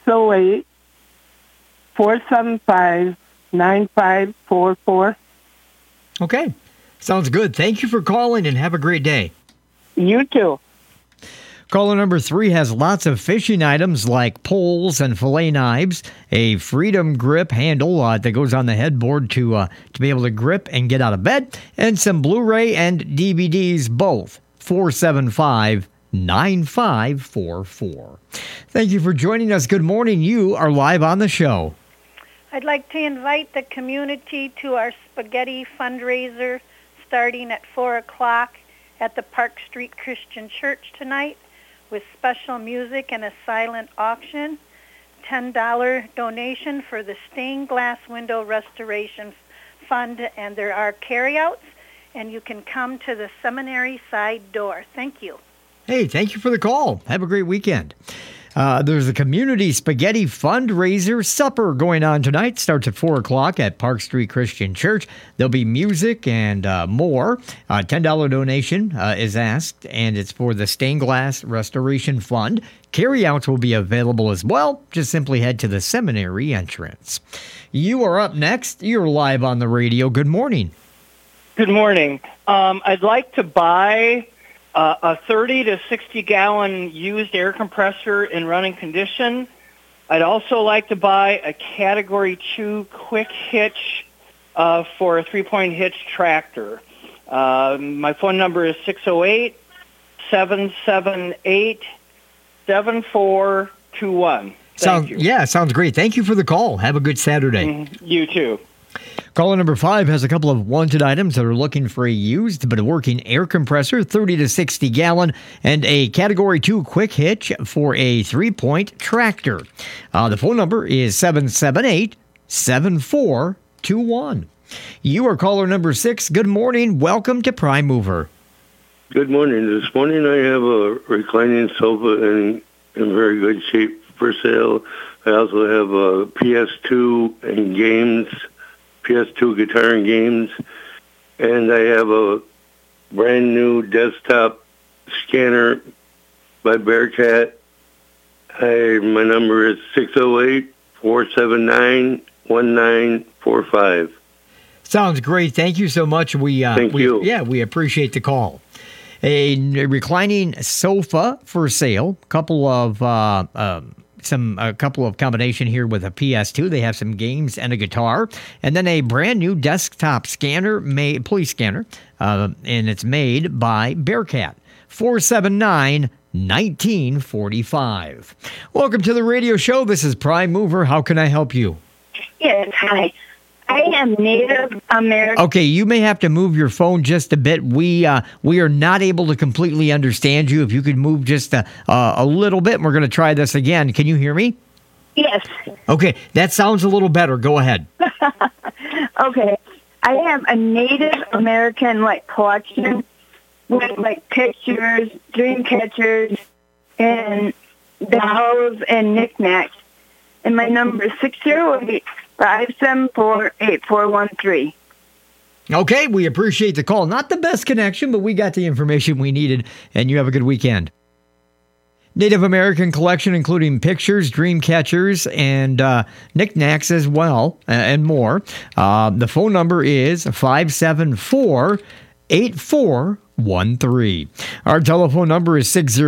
608-475-9544. Okay. Sounds good. Thank you for calling and have a great day. You too. Caller number 3 has lots of fishing items like poles and fillet knives, a Freedom Grip handle that goes on the headboard to be able to grip and get out of bed, and some Blu-ray and DVDs, both 475-9544. Thank you for joining us. Good morning. You are live on the show. I'd like to invite the community to our spaghetti fundraiser starting at 4 o'clock at the Park Street Christian Church tonight with special music and a silent auction. $10 donation for the Stained Glass Window Restoration Fund, and there are carryouts, and you can come to the seminary side door. Thank you. Hey, thank you for the call. Have a great weekend. There's a community spaghetti fundraiser supper going on tonight. Starts at 4 o'clock at Park Street Christian Church. There'll be music and more. $10 donation is asked, and it's for the Stained Glass Restoration Fund. Carryouts will be available as well. Just simply head to the seminary entrance. You are up next. You're live on the radio. Good morning. Good morning. I'd like to buy a 30 to 60 gallon used air compressor in running condition. I'd also like to buy a Category 2 quick hitch for a 3-point hitch tractor. My phone number is 608-778-7421. Sounds great. Thank you for the call. Have a good Saturday. You too. Caller number 5 has a couple of wanted items that are looking for a used but a working air compressor, 30 to 60 gallon, and a Category 2 quick hitch for a 3-point tractor. The phone number is 778-7421. You are caller number 6. Good morning. Welcome to Prime Mover. Good morning. This morning I have a reclining sofa in very good shape for sale. I also have a PS2 and games, PS2 guitar and games, and I have a brand new desktop scanner by Bearcat. My number is 608-479-1945. Sounds great. Thank you so much. Thank you. Yeah, we appreciate the call. A reclining sofa for sale. A couple of combination here with a PS2. They have some games and a guitar, and then a brand new desktop scanner, police scanner, and it's made by Bearcat. 479-1945. Welcome to the radio show. This is Prime Mover. How can I help you? Yes, hi. I am Native American. Okay, you may have to move your phone just a bit. We are not able to completely understand you. If you could move just a little bit, and we're going to try this again. Can you hear me? Yes. Okay, that sounds a little better. Go ahead. Okay. I have a Native American collection with pictures, dream catchers, and dolls and knickknacks. And my number is 608-574-8413. Okay, we appreciate the call. Not the best connection, but we got the information we needed, and you have a good weekend. Native American collection, including pictures, dream catchers, and knickknacks as well, and more. The phone number is 574-8413. Our telephone number is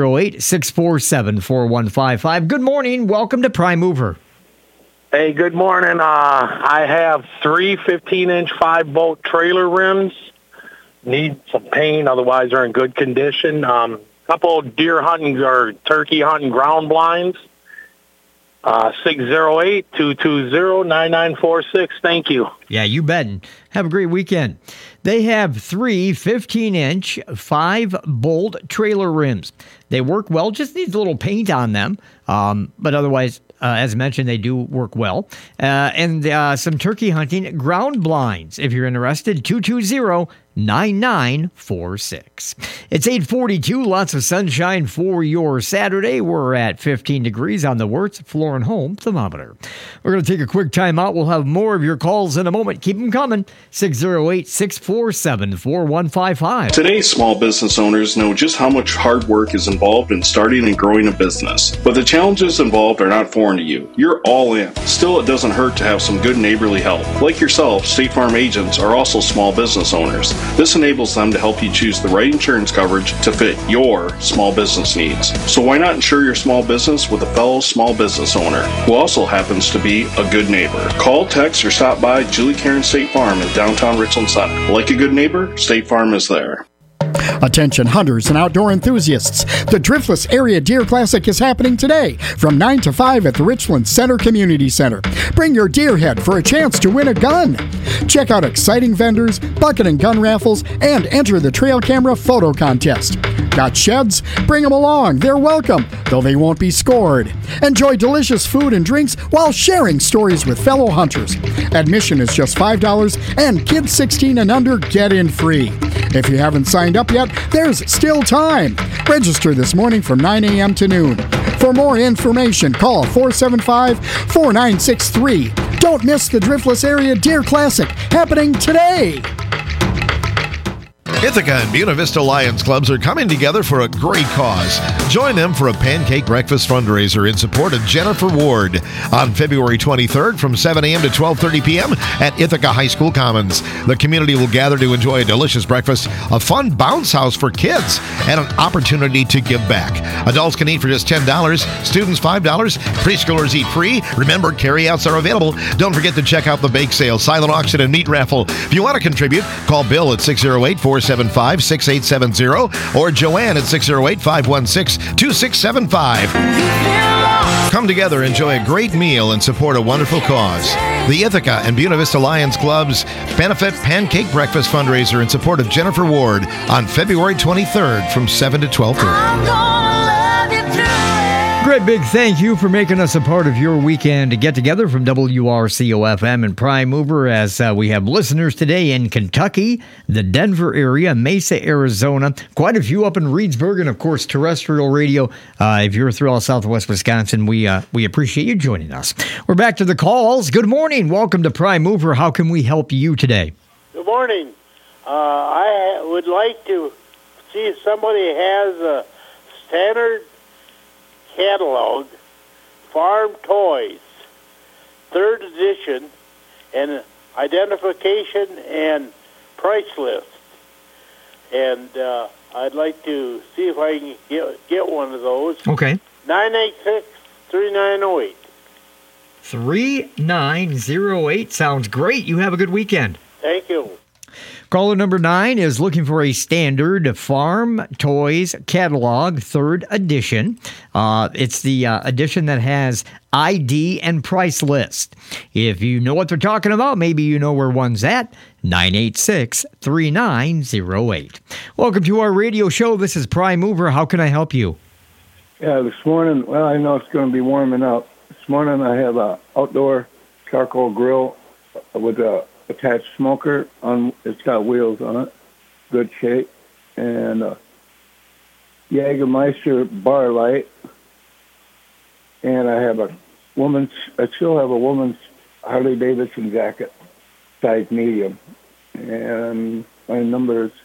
608-647-4155. Good morning. Welcome to Prime Mover. Hey, good morning. I have 3 15-inch 5-bolt trailer rims. Need some paint, otherwise they're in good condition. Couple deer hunting or turkey hunting ground blinds. 608-220-9946. Thank you. Yeah, you bet. Have a great weekend. They have 3 15-inch 5-bolt trailer rims. They work well, just needs a little paint on them. But otherwise, as mentioned, they do work well. And some turkey hunting ground blinds. If you're interested, 220-9946. It's 8:42. Lots of sunshine for your Saturday. We're at 15 degrees on the Wirtz Floor and Home thermometer. We're going to take a quick time out. We'll have more of your calls in a moment. Keep them coming. 608-647-4155. Today's small business owners know just how much hard work is involved in starting and growing a business. But the challenges involved are not foreign to you. You're all in. Still, it doesn't hurt to have some good neighborly help. Like yourself, State Farm agents are also small business owners. This enables them to help you choose the right insurance coverage to fit your small business needs. So why not insure your small business with a fellow small business owner who also happens to be a good neighbor? Call, text, or stop by Julie Karen State Farm in downtown Richland Center. Like a good neighbor, State Farm is there. Attention hunters and outdoor enthusiasts. The Driftless Area Deer Classic is happening today from 9 to 5 at the Richland Center Community Center. Bring your deer head for a chance to win a gun. Check out exciting vendors, bucket and gun raffles, and enter the trail camera photo contest. Got sheds? Bring them along. They're welcome, though they won't be scored. Enjoy delicious food and drinks while sharing stories with fellow hunters. Admission is just $5, and kids 16 and under get in free. If you haven't signed up yet, there's still time. Register this morning from 9 a.m. to noon. For more information, call 475-4963. Don't miss the Driftless Area Deer Classic happening today. Ithaca and Buena Vista Lions Clubs are coming together for a great cause. Join them for a pancake breakfast fundraiser in support of Jennifer Ward on February 23rd from 7 a.m. to 12:30 p.m. at Ithaca High School Commons. The community will gather to enjoy a delicious breakfast, a fun bounce house for kids, and an opportunity to give back. Adults can eat for just $10, students $5, preschoolers eat free. Remember, carryouts are available. Don't forget to check out the bake sale, silent auction, and meat raffle. If you want to contribute, call Bill at 608-475-6870 or Joanne at 608-516-2675. Come together, enjoy a great meal, and support a wonderful cause. The Ithaca and Buena Vista Lions Club's Benefit Pancake Breakfast fundraiser in support of Jennifer Ward on February 23rd from 7 to 12:30. Great big thank you for making us a part of your weekend get-together from WRCO-FM and Prime Mover as we have listeners today in Kentucky, the Denver area, Mesa, Arizona, quite a few up in Reedsburg, and, of course, terrestrial radio. If you're throughout southwest Wisconsin, we appreciate you joining us. We're back to the calls. Good morning. Welcome to Prime Mover. How can we help you today? Good morning. I would like to see if somebody has a standard catalog, Farm Toys, 3rd edition, and identification and price list. And I'd like to see if I can get one of those. Okay. 986-3908. 3908 sounds great. You have a good weekend. Thank you. Caller number 9 is looking for a standard Farm Toys catalog, 3rd edition. It's the edition that has ID and price list. If you know what they're talking about, maybe you know where one's at. 986-3908. Welcome to our radio show. This is Prime Mover. How can I help you? Yeah, this morning, well, I know it's going to be warming up. This morning I have a outdoor charcoal grill with a attached smoker on. It's got wheels on it, good shape, and Jägermeister bar light. And I have I still have a woman's Harley Davidson jacket, size medium, and my number is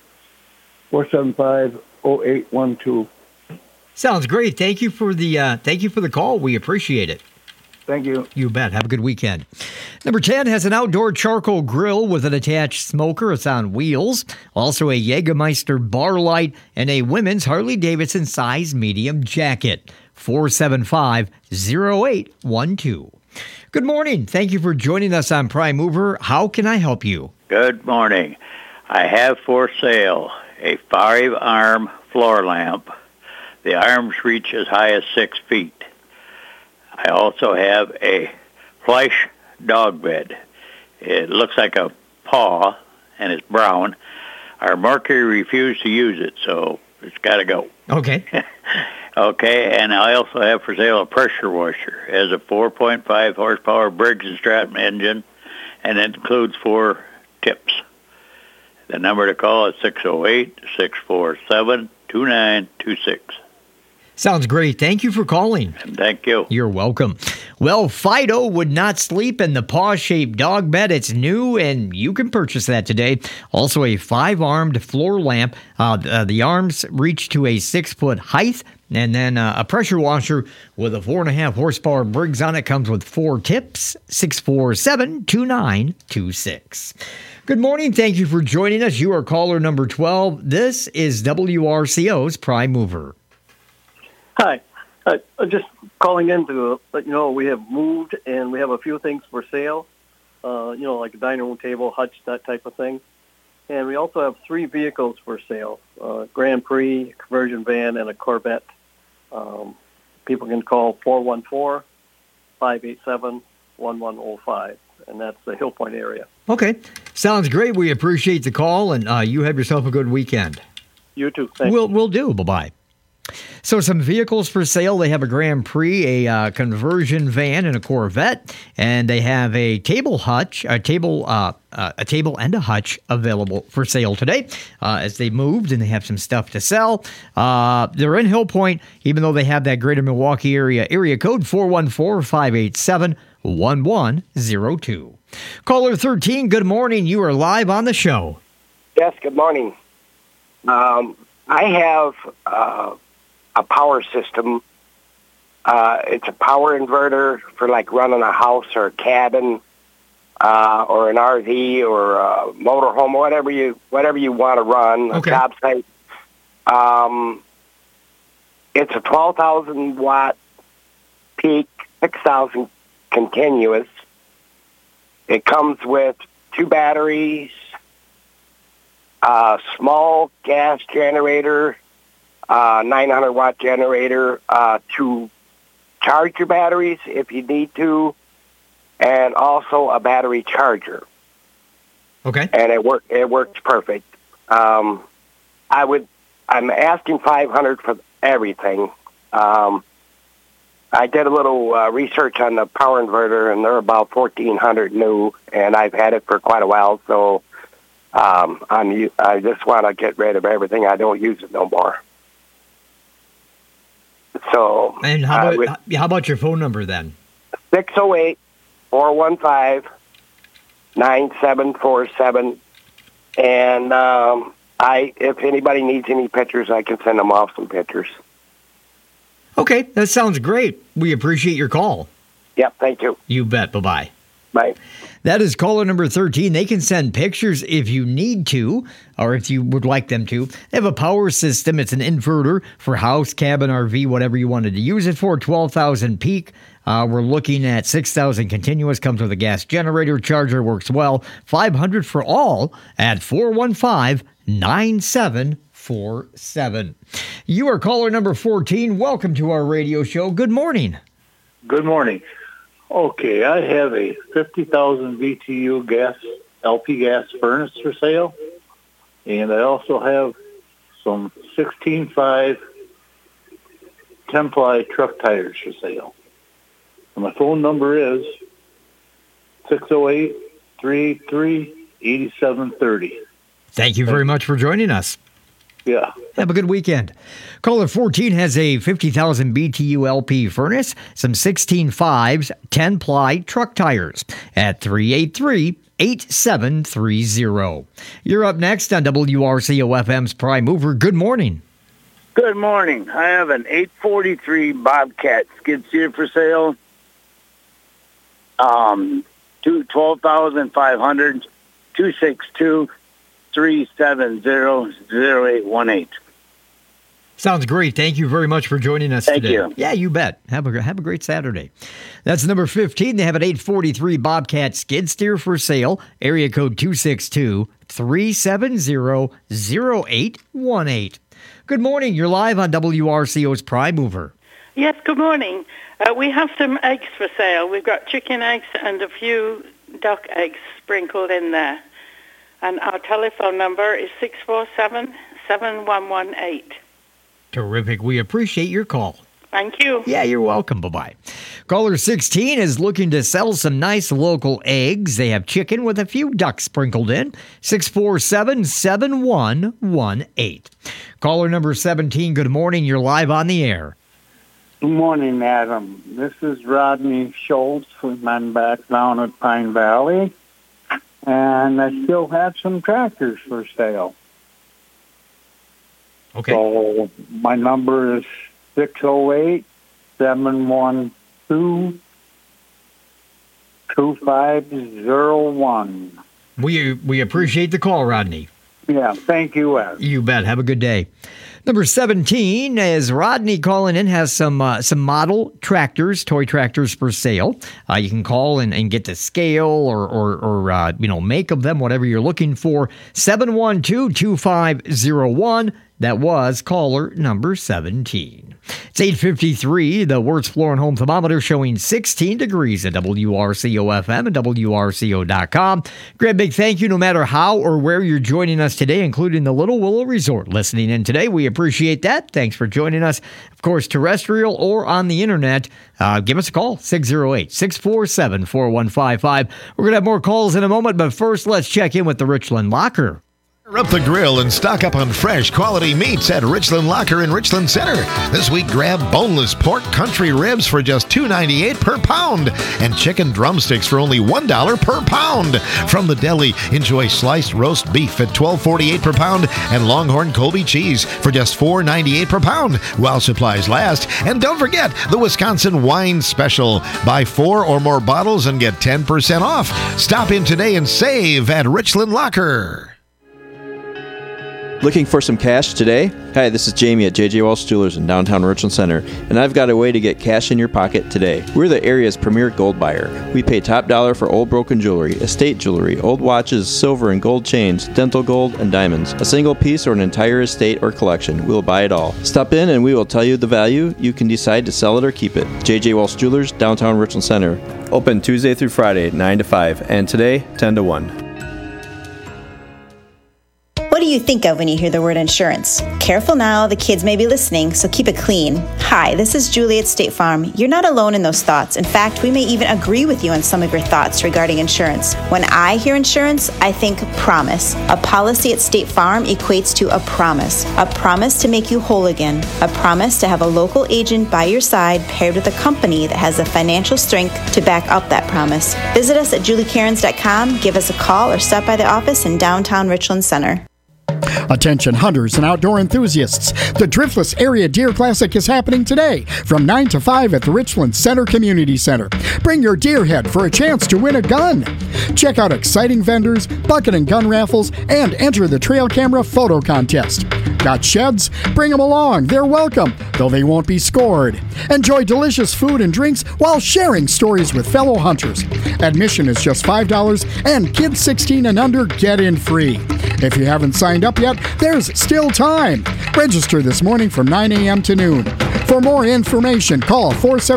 475-0812. Sounds great. Thank you for the call. We appreciate it. Thank you. You bet. Have a good weekend. Number 10 has an outdoor charcoal grill with an attached smoker. It's on wheels. Also a Jägermeister bar light and a women's Harley-Davidson size medium jacket. 475-0812. Good morning. Thank you for joining us on Prime Mover. How can I help you? Good morning. I have for sale a 5-arm floor lamp. The arms reach as high as 6 feet. I also have a plush dog bed. It looks like a paw, and it's brown. Our Mercury refused to use it, so it's got to go. Okay. Okay, and I also have for sale a pressure washer. It has a 4.5 horsepower Briggs & Stratton engine, and it includes 4 tips. The number to call is 608-647-2926. Sounds great. Thank you for calling. Thank you. You're welcome. Well, Fido would not sleep in the paw-shaped dog bed. It's new, and you can purchase that today. Also, a 5-armed floor lamp. The arms reach to a 6-foot height, and then a pressure washer with a 4.5 horsepower Briggs on it comes with 4 tips. 647-2926. Good morning. Thank you for joining us. You are caller number 12. This is WRCO's Prime Mover. Hi. I'm just calling in to let you know we have moved and we have a few things for sale, like a dining room table, hutch, that type of thing. And we also have 3 vehicles for sale, Grand Prix, conversion van, and a Corvette. People can call 414-587-1105, and that's the Hill Point area. Okay. Sounds great. We appreciate the call, and you have yourself a good weekend. You too. Thanks. We'll do. Bye-bye. So some vehicles for sale. They have a Grand Prix, a conversion van, and a Corvette, and they have a table and a hutch available for sale today. As they moved and they have some stuff to sell. They're in Hill Point, even though they have that Greater Milwaukee area code 414-587-1102. Caller 13. Good morning. You are live on the show. Yes. Good morning. I have a power system. It's a power inverter for like running a house or a cabin or an RV or a motorhome, whatever you want to run, a job site. It's a 12,000 watt peak, 6,000 continuous. It comes with 2 batteries, a small gas generator, 900 watt generator to charge your batteries if you need to, and also a battery charger. Okay. And it works perfect. I'm asking $500 for everything. I did a little research on the power inverter, and they're about $1,400 new, and I've had it for quite a while. So I just want to get rid of everything. I don't use it no more. So. And how about your phone number then? 608-415-9747. And if anybody needs any pictures, I can send them off some pictures. Okay, that sounds great. We appreciate your call. Yep, thank you. You bet. Bye-bye. Bye. That is caller number 13. They can send pictures if you need to, or if you would like them to. They have a power system. It's an inverter for house, cabin, RV, whatever you wanted to use it for. 12,000 peak. We're looking at 6,000 continuous. Comes with a gas generator. Charger works well. $500 for all at 415-9747. You are caller number 14. Welcome to our radio show. Good morning. Good morning. Okay, I have a 50,000 BTU LP gas furnace for sale, and I also have some 16.5 10-ply truck tires for sale. And my phone number is 608-383-8730. Thank you very much for joining us. Yeah. Have a good weekend. Caller 14 has a 50,000 BTU LP furnace, some 16.5s, 10-ply truck tires at 383-8730. You're up next on WRCO-FM's Prime Mover. Good morning. Good morning. I have an 843 Bobcat skid steer for sale. 12,500, 262-370-0818. Sounds great. Thank you very much for joining us today. Thank you. Yeah, you bet. Have a great Saturday. That's number 15. They have an 843 Bobcat skid steer for sale. Area code 262-370-0818. Good morning. You're live on WRCO's Prime Mover. Yes, good morning. We have some eggs for sale. We've got chicken eggs and a few duck eggs sprinkled in there. And our telephone number is 647-7118. Terrific. We appreciate your call. Thank you. Yeah, you're welcome. Bye-bye. Caller 16 is looking to sell some nice local eggs. They have chicken with a few ducks sprinkled in. 647-7118. Caller number 17, good morning. You're live on the air. Good morning, Adam. This is Rodney Schultz from I'm back down at Pine Valley. And I still have some tractors for sale. Okay. So my number is 608-712-2501. We appreciate the call, Rodney. Yeah, thank you, Ed. You bet. Have a good day. Number 17 is Rodney calling in, has some model tractors, toy tractors for sale. You can call and get the scale or make of them, whatever you're looking for. 712-2501. That was caller number 17. It's 8:53. The Wirtz Floor and Home Thermometer showing 16 degrees at WRCO-FM and WRCO.com. Great big thank you no matter how or where you're joining us today, including the Little Willow Resort. Listening in today, we appreciate that. Thanks for joining us. Of course, terrestrial or on the internet, give us a call, 608-647-4155. We're going to have more calls in a moment, but first, let's check in with the Richland Locker. Fire up the grill and stock up on fresh, quality meats at Richland Locker in Richland Center. This week, grab boneless pork country ribs for just $2.98 per pound and chicken drumsticks for only $1 per pound. From the deli, enjoy sliced roast beef at $12.48 per pound and Longhorn Colby cheese for just $4.98 per pound while supplies last. And don't forget the Wisconsin Wine Special. Buy 4 or more bottles and get 10% off. Stop in today and save at Richland Locker. Looking for some cash today? Hi, this is Jamie at J.J. Walsh Jewelers in downtown Richland Center, and I've got a way to get cash in your pocket today. We're the area's premier gold buyer. We pay top dollar for old broken jewelry, estate jewelry, old watches, silver and gold chains, dental gold, and diamonds. A single piece or an entire estate or collection, we'll buy it all. Stop in and we will tell you the value. You can decide to sell it or keep it. J.J. Walsh Jewelers, downtown Richland Center. Open Tuesday through Friday, 9 to 5, and today, 10 to 1. What do you think of when you hear the word insurance? Careful now, the kids may be listening, so keep it clean. Hi, this is Julie at State Farm. You're not alone in those thoughts. In fact, we may even agree with you on some of your thoughts regarding insurance. When I hear insurance, I think promise. A policy at State Farm equates to a promise to make you whole again, a promise to have a local agent by your side paired with a company that has the financial strength to back up that promise. Visit us at juliecairns.com, give us a call, or stop by the office in downtown Richland Center. Attention hunters and outdoor enthusiasts. The Driftless Area Deer Classic is happening today from 9 to 5 at the Richland Center Community Center. Bring your deer head for a chance to win a gun. Check out exciting vendors, bucket and gun raffles, and enter the trail camera photo contest. Got sheds? Bring them along. They're welcome, though they won't be scored. Enjoy delicious food and drinks while sharing stories with fellow hunters. Admission is just $5, and kids 16 and under get in free. If you haven't signed up yet, there's still time. Register this morning from 9 a.m. to noon. For more information, call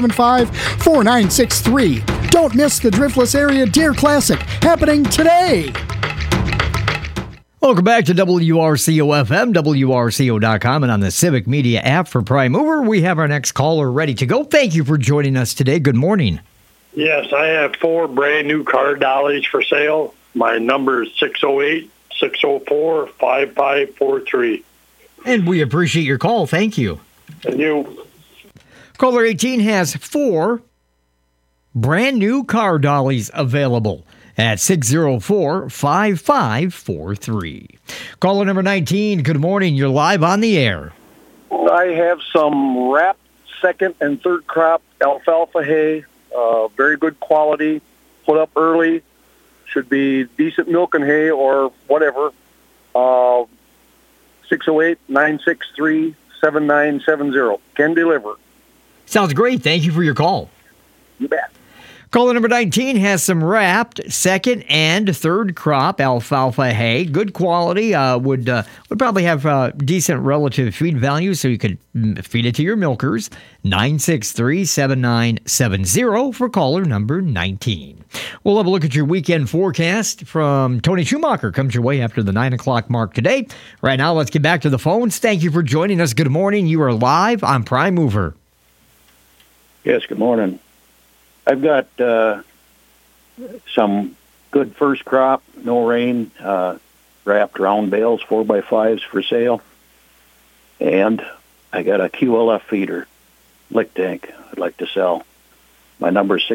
475-4963. Don't miss the Driftless Area Deer Classic happening today. Welcome back to WRCO-FM, WRCO.com, and on the Civic Media app for Prime Mover. We have our next caller ready to go. Thank you for joining us today. Good morning. Yes, I have 4 brand new car dollies for sale. My number is 608-604-5543. And we appreciate your call. Thank you. And you. Caller 18 has 4 brand new car dollies available at 604-5543. Caller number 19, good morning. You're live on the air. I have some wrapped second and third crop alfalfa hay, very good quality, put up early, should be decent milk and hay or whatever. 608-963-7970. Can deliver. Sounds great. Thank you for your call. You bet. Caller number 19 has some wrapped second and third crop alfalfa hay. Good quality. Would probably have decent relative feed value, so you could feed it to your milkers. 963-7970 for caller number 19. We'll have a look at your weekend forecast from Tony Schumacher. Comes your way after the 9 o'clock mark today. Right now, let's get back to the phones. Thank you for joining us. Good morning. You are live on Prime Mover. Yes, good morning. I've got some good first crop, no rain, wrapped round bales, 4x5s for sale. And I got a QLF feeder, lick tank, I'd like to sell. My number is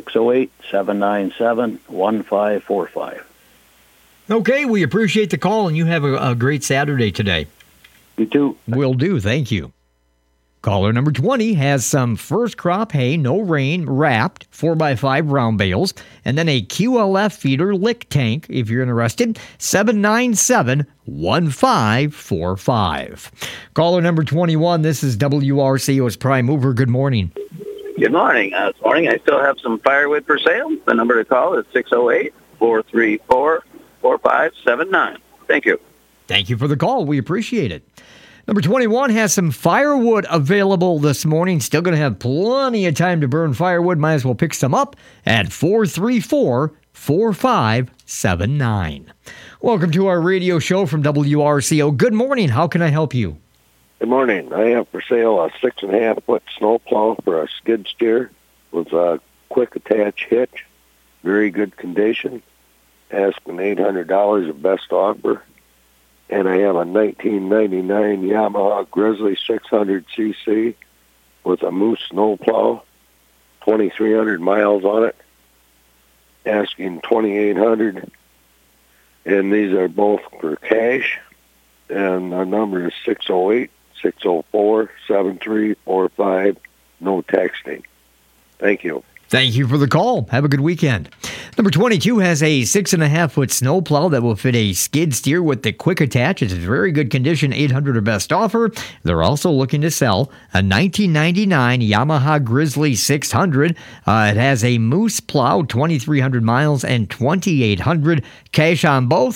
608-797-1545. Okay, we appreciate the call, and you have a great Saturday today. You too. Will do. Thank you. Caller number 20 has some first crop hay, no rain, wrapped, 4x5 round bales, and then a QLF feeder lick tank, if you're interested, 797-1545. Caller number 21, this is WRCO's Prime Mover. Good morning. Good morning. This morning I still have some firewood for sale. The number to call is 608-434-4579. Thank you. Thank you for the call. We appreciate it. Number 21 has some firewood available this morning. Still going to have plenty of time to burn firewood. Might as well pick some up at 434-4579. Welcome to our radio show from WRCO. Good morning. How can I help you? Good morning. I have for sale a 6.5-foot snowplow for a skid steer with a quick attach hitch. Very good condition. Asking $800 of best offer. and I have a 1999 Yamaha Grizzly 600cc with a Moose snowplow, 2,300 miles on it, asking $2,800, and these are both for cash, and our number is 608-604-7345, no texting. Thank you. Thank you for the call. Have a good weekend. Number 22 has a 6.5-foot snowplow that will fit a skid steer with the quick attach. It's in very good condition, 800 or best offer. They're also looking to sell a 1999 Yamaha Grizzly 600. It has a Moose plow, 2,300 miles and 2,800. Cash on both,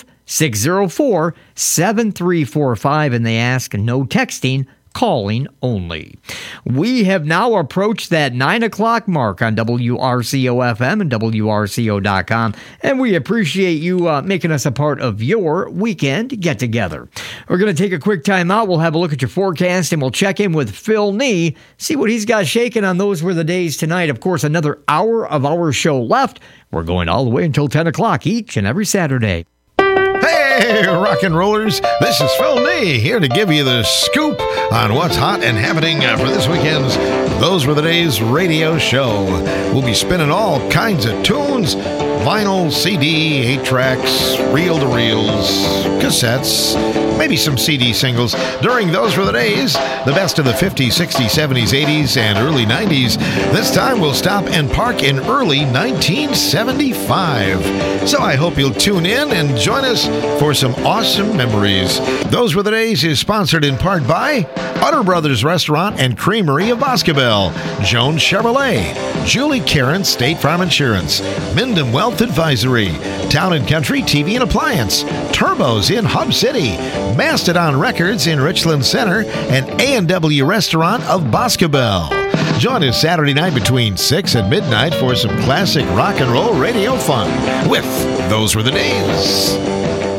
604-7345, and they ask no texting, calling only. We have now approached that 9 o'clock mark on WRCO-FM and WRCO.com, and we appreciate you making us a part of your weekend get-together. We're going to take a quick time out. We'll have a look at your forecast, and we'll check in with Phil Nee, see what he's got shaking on Those Were the Days tonight. Of course, another hour of our show left. We're going all the way until 10 o'clock each and every Saturday. Hey, rock and rollers, this is Phil Nee here to give you the scoop on what's hot and happening for this weekend's Those Were the Days radio show. We'll be spinning all kinds of tunes, vinyl, CD, 8-tracks, reel-to-reels, cassettes, maybe some CD singles. During Those Were the Days, the best of the 50s, 60s, 70s, 80s, and early 90s. This time we'll stop and park in early 1975. So I hope you'll tune in and join us for some awesome memories. Those Were the Days is sponsored in part by Utter Brothers Restaurant and Creamery of Boscobel, Jones Chevrolet, Julie Karen State Farm Insurance, Minden Wealth Advisory, Town & Country TV and Appliance, Turbos in Hub City, Mastodon Records in Richland Center, and A&W Restaurant of Boscobel. Join us Saturday night between 6 and midnight for some classic rock and roll radio fun with Those Were the Days.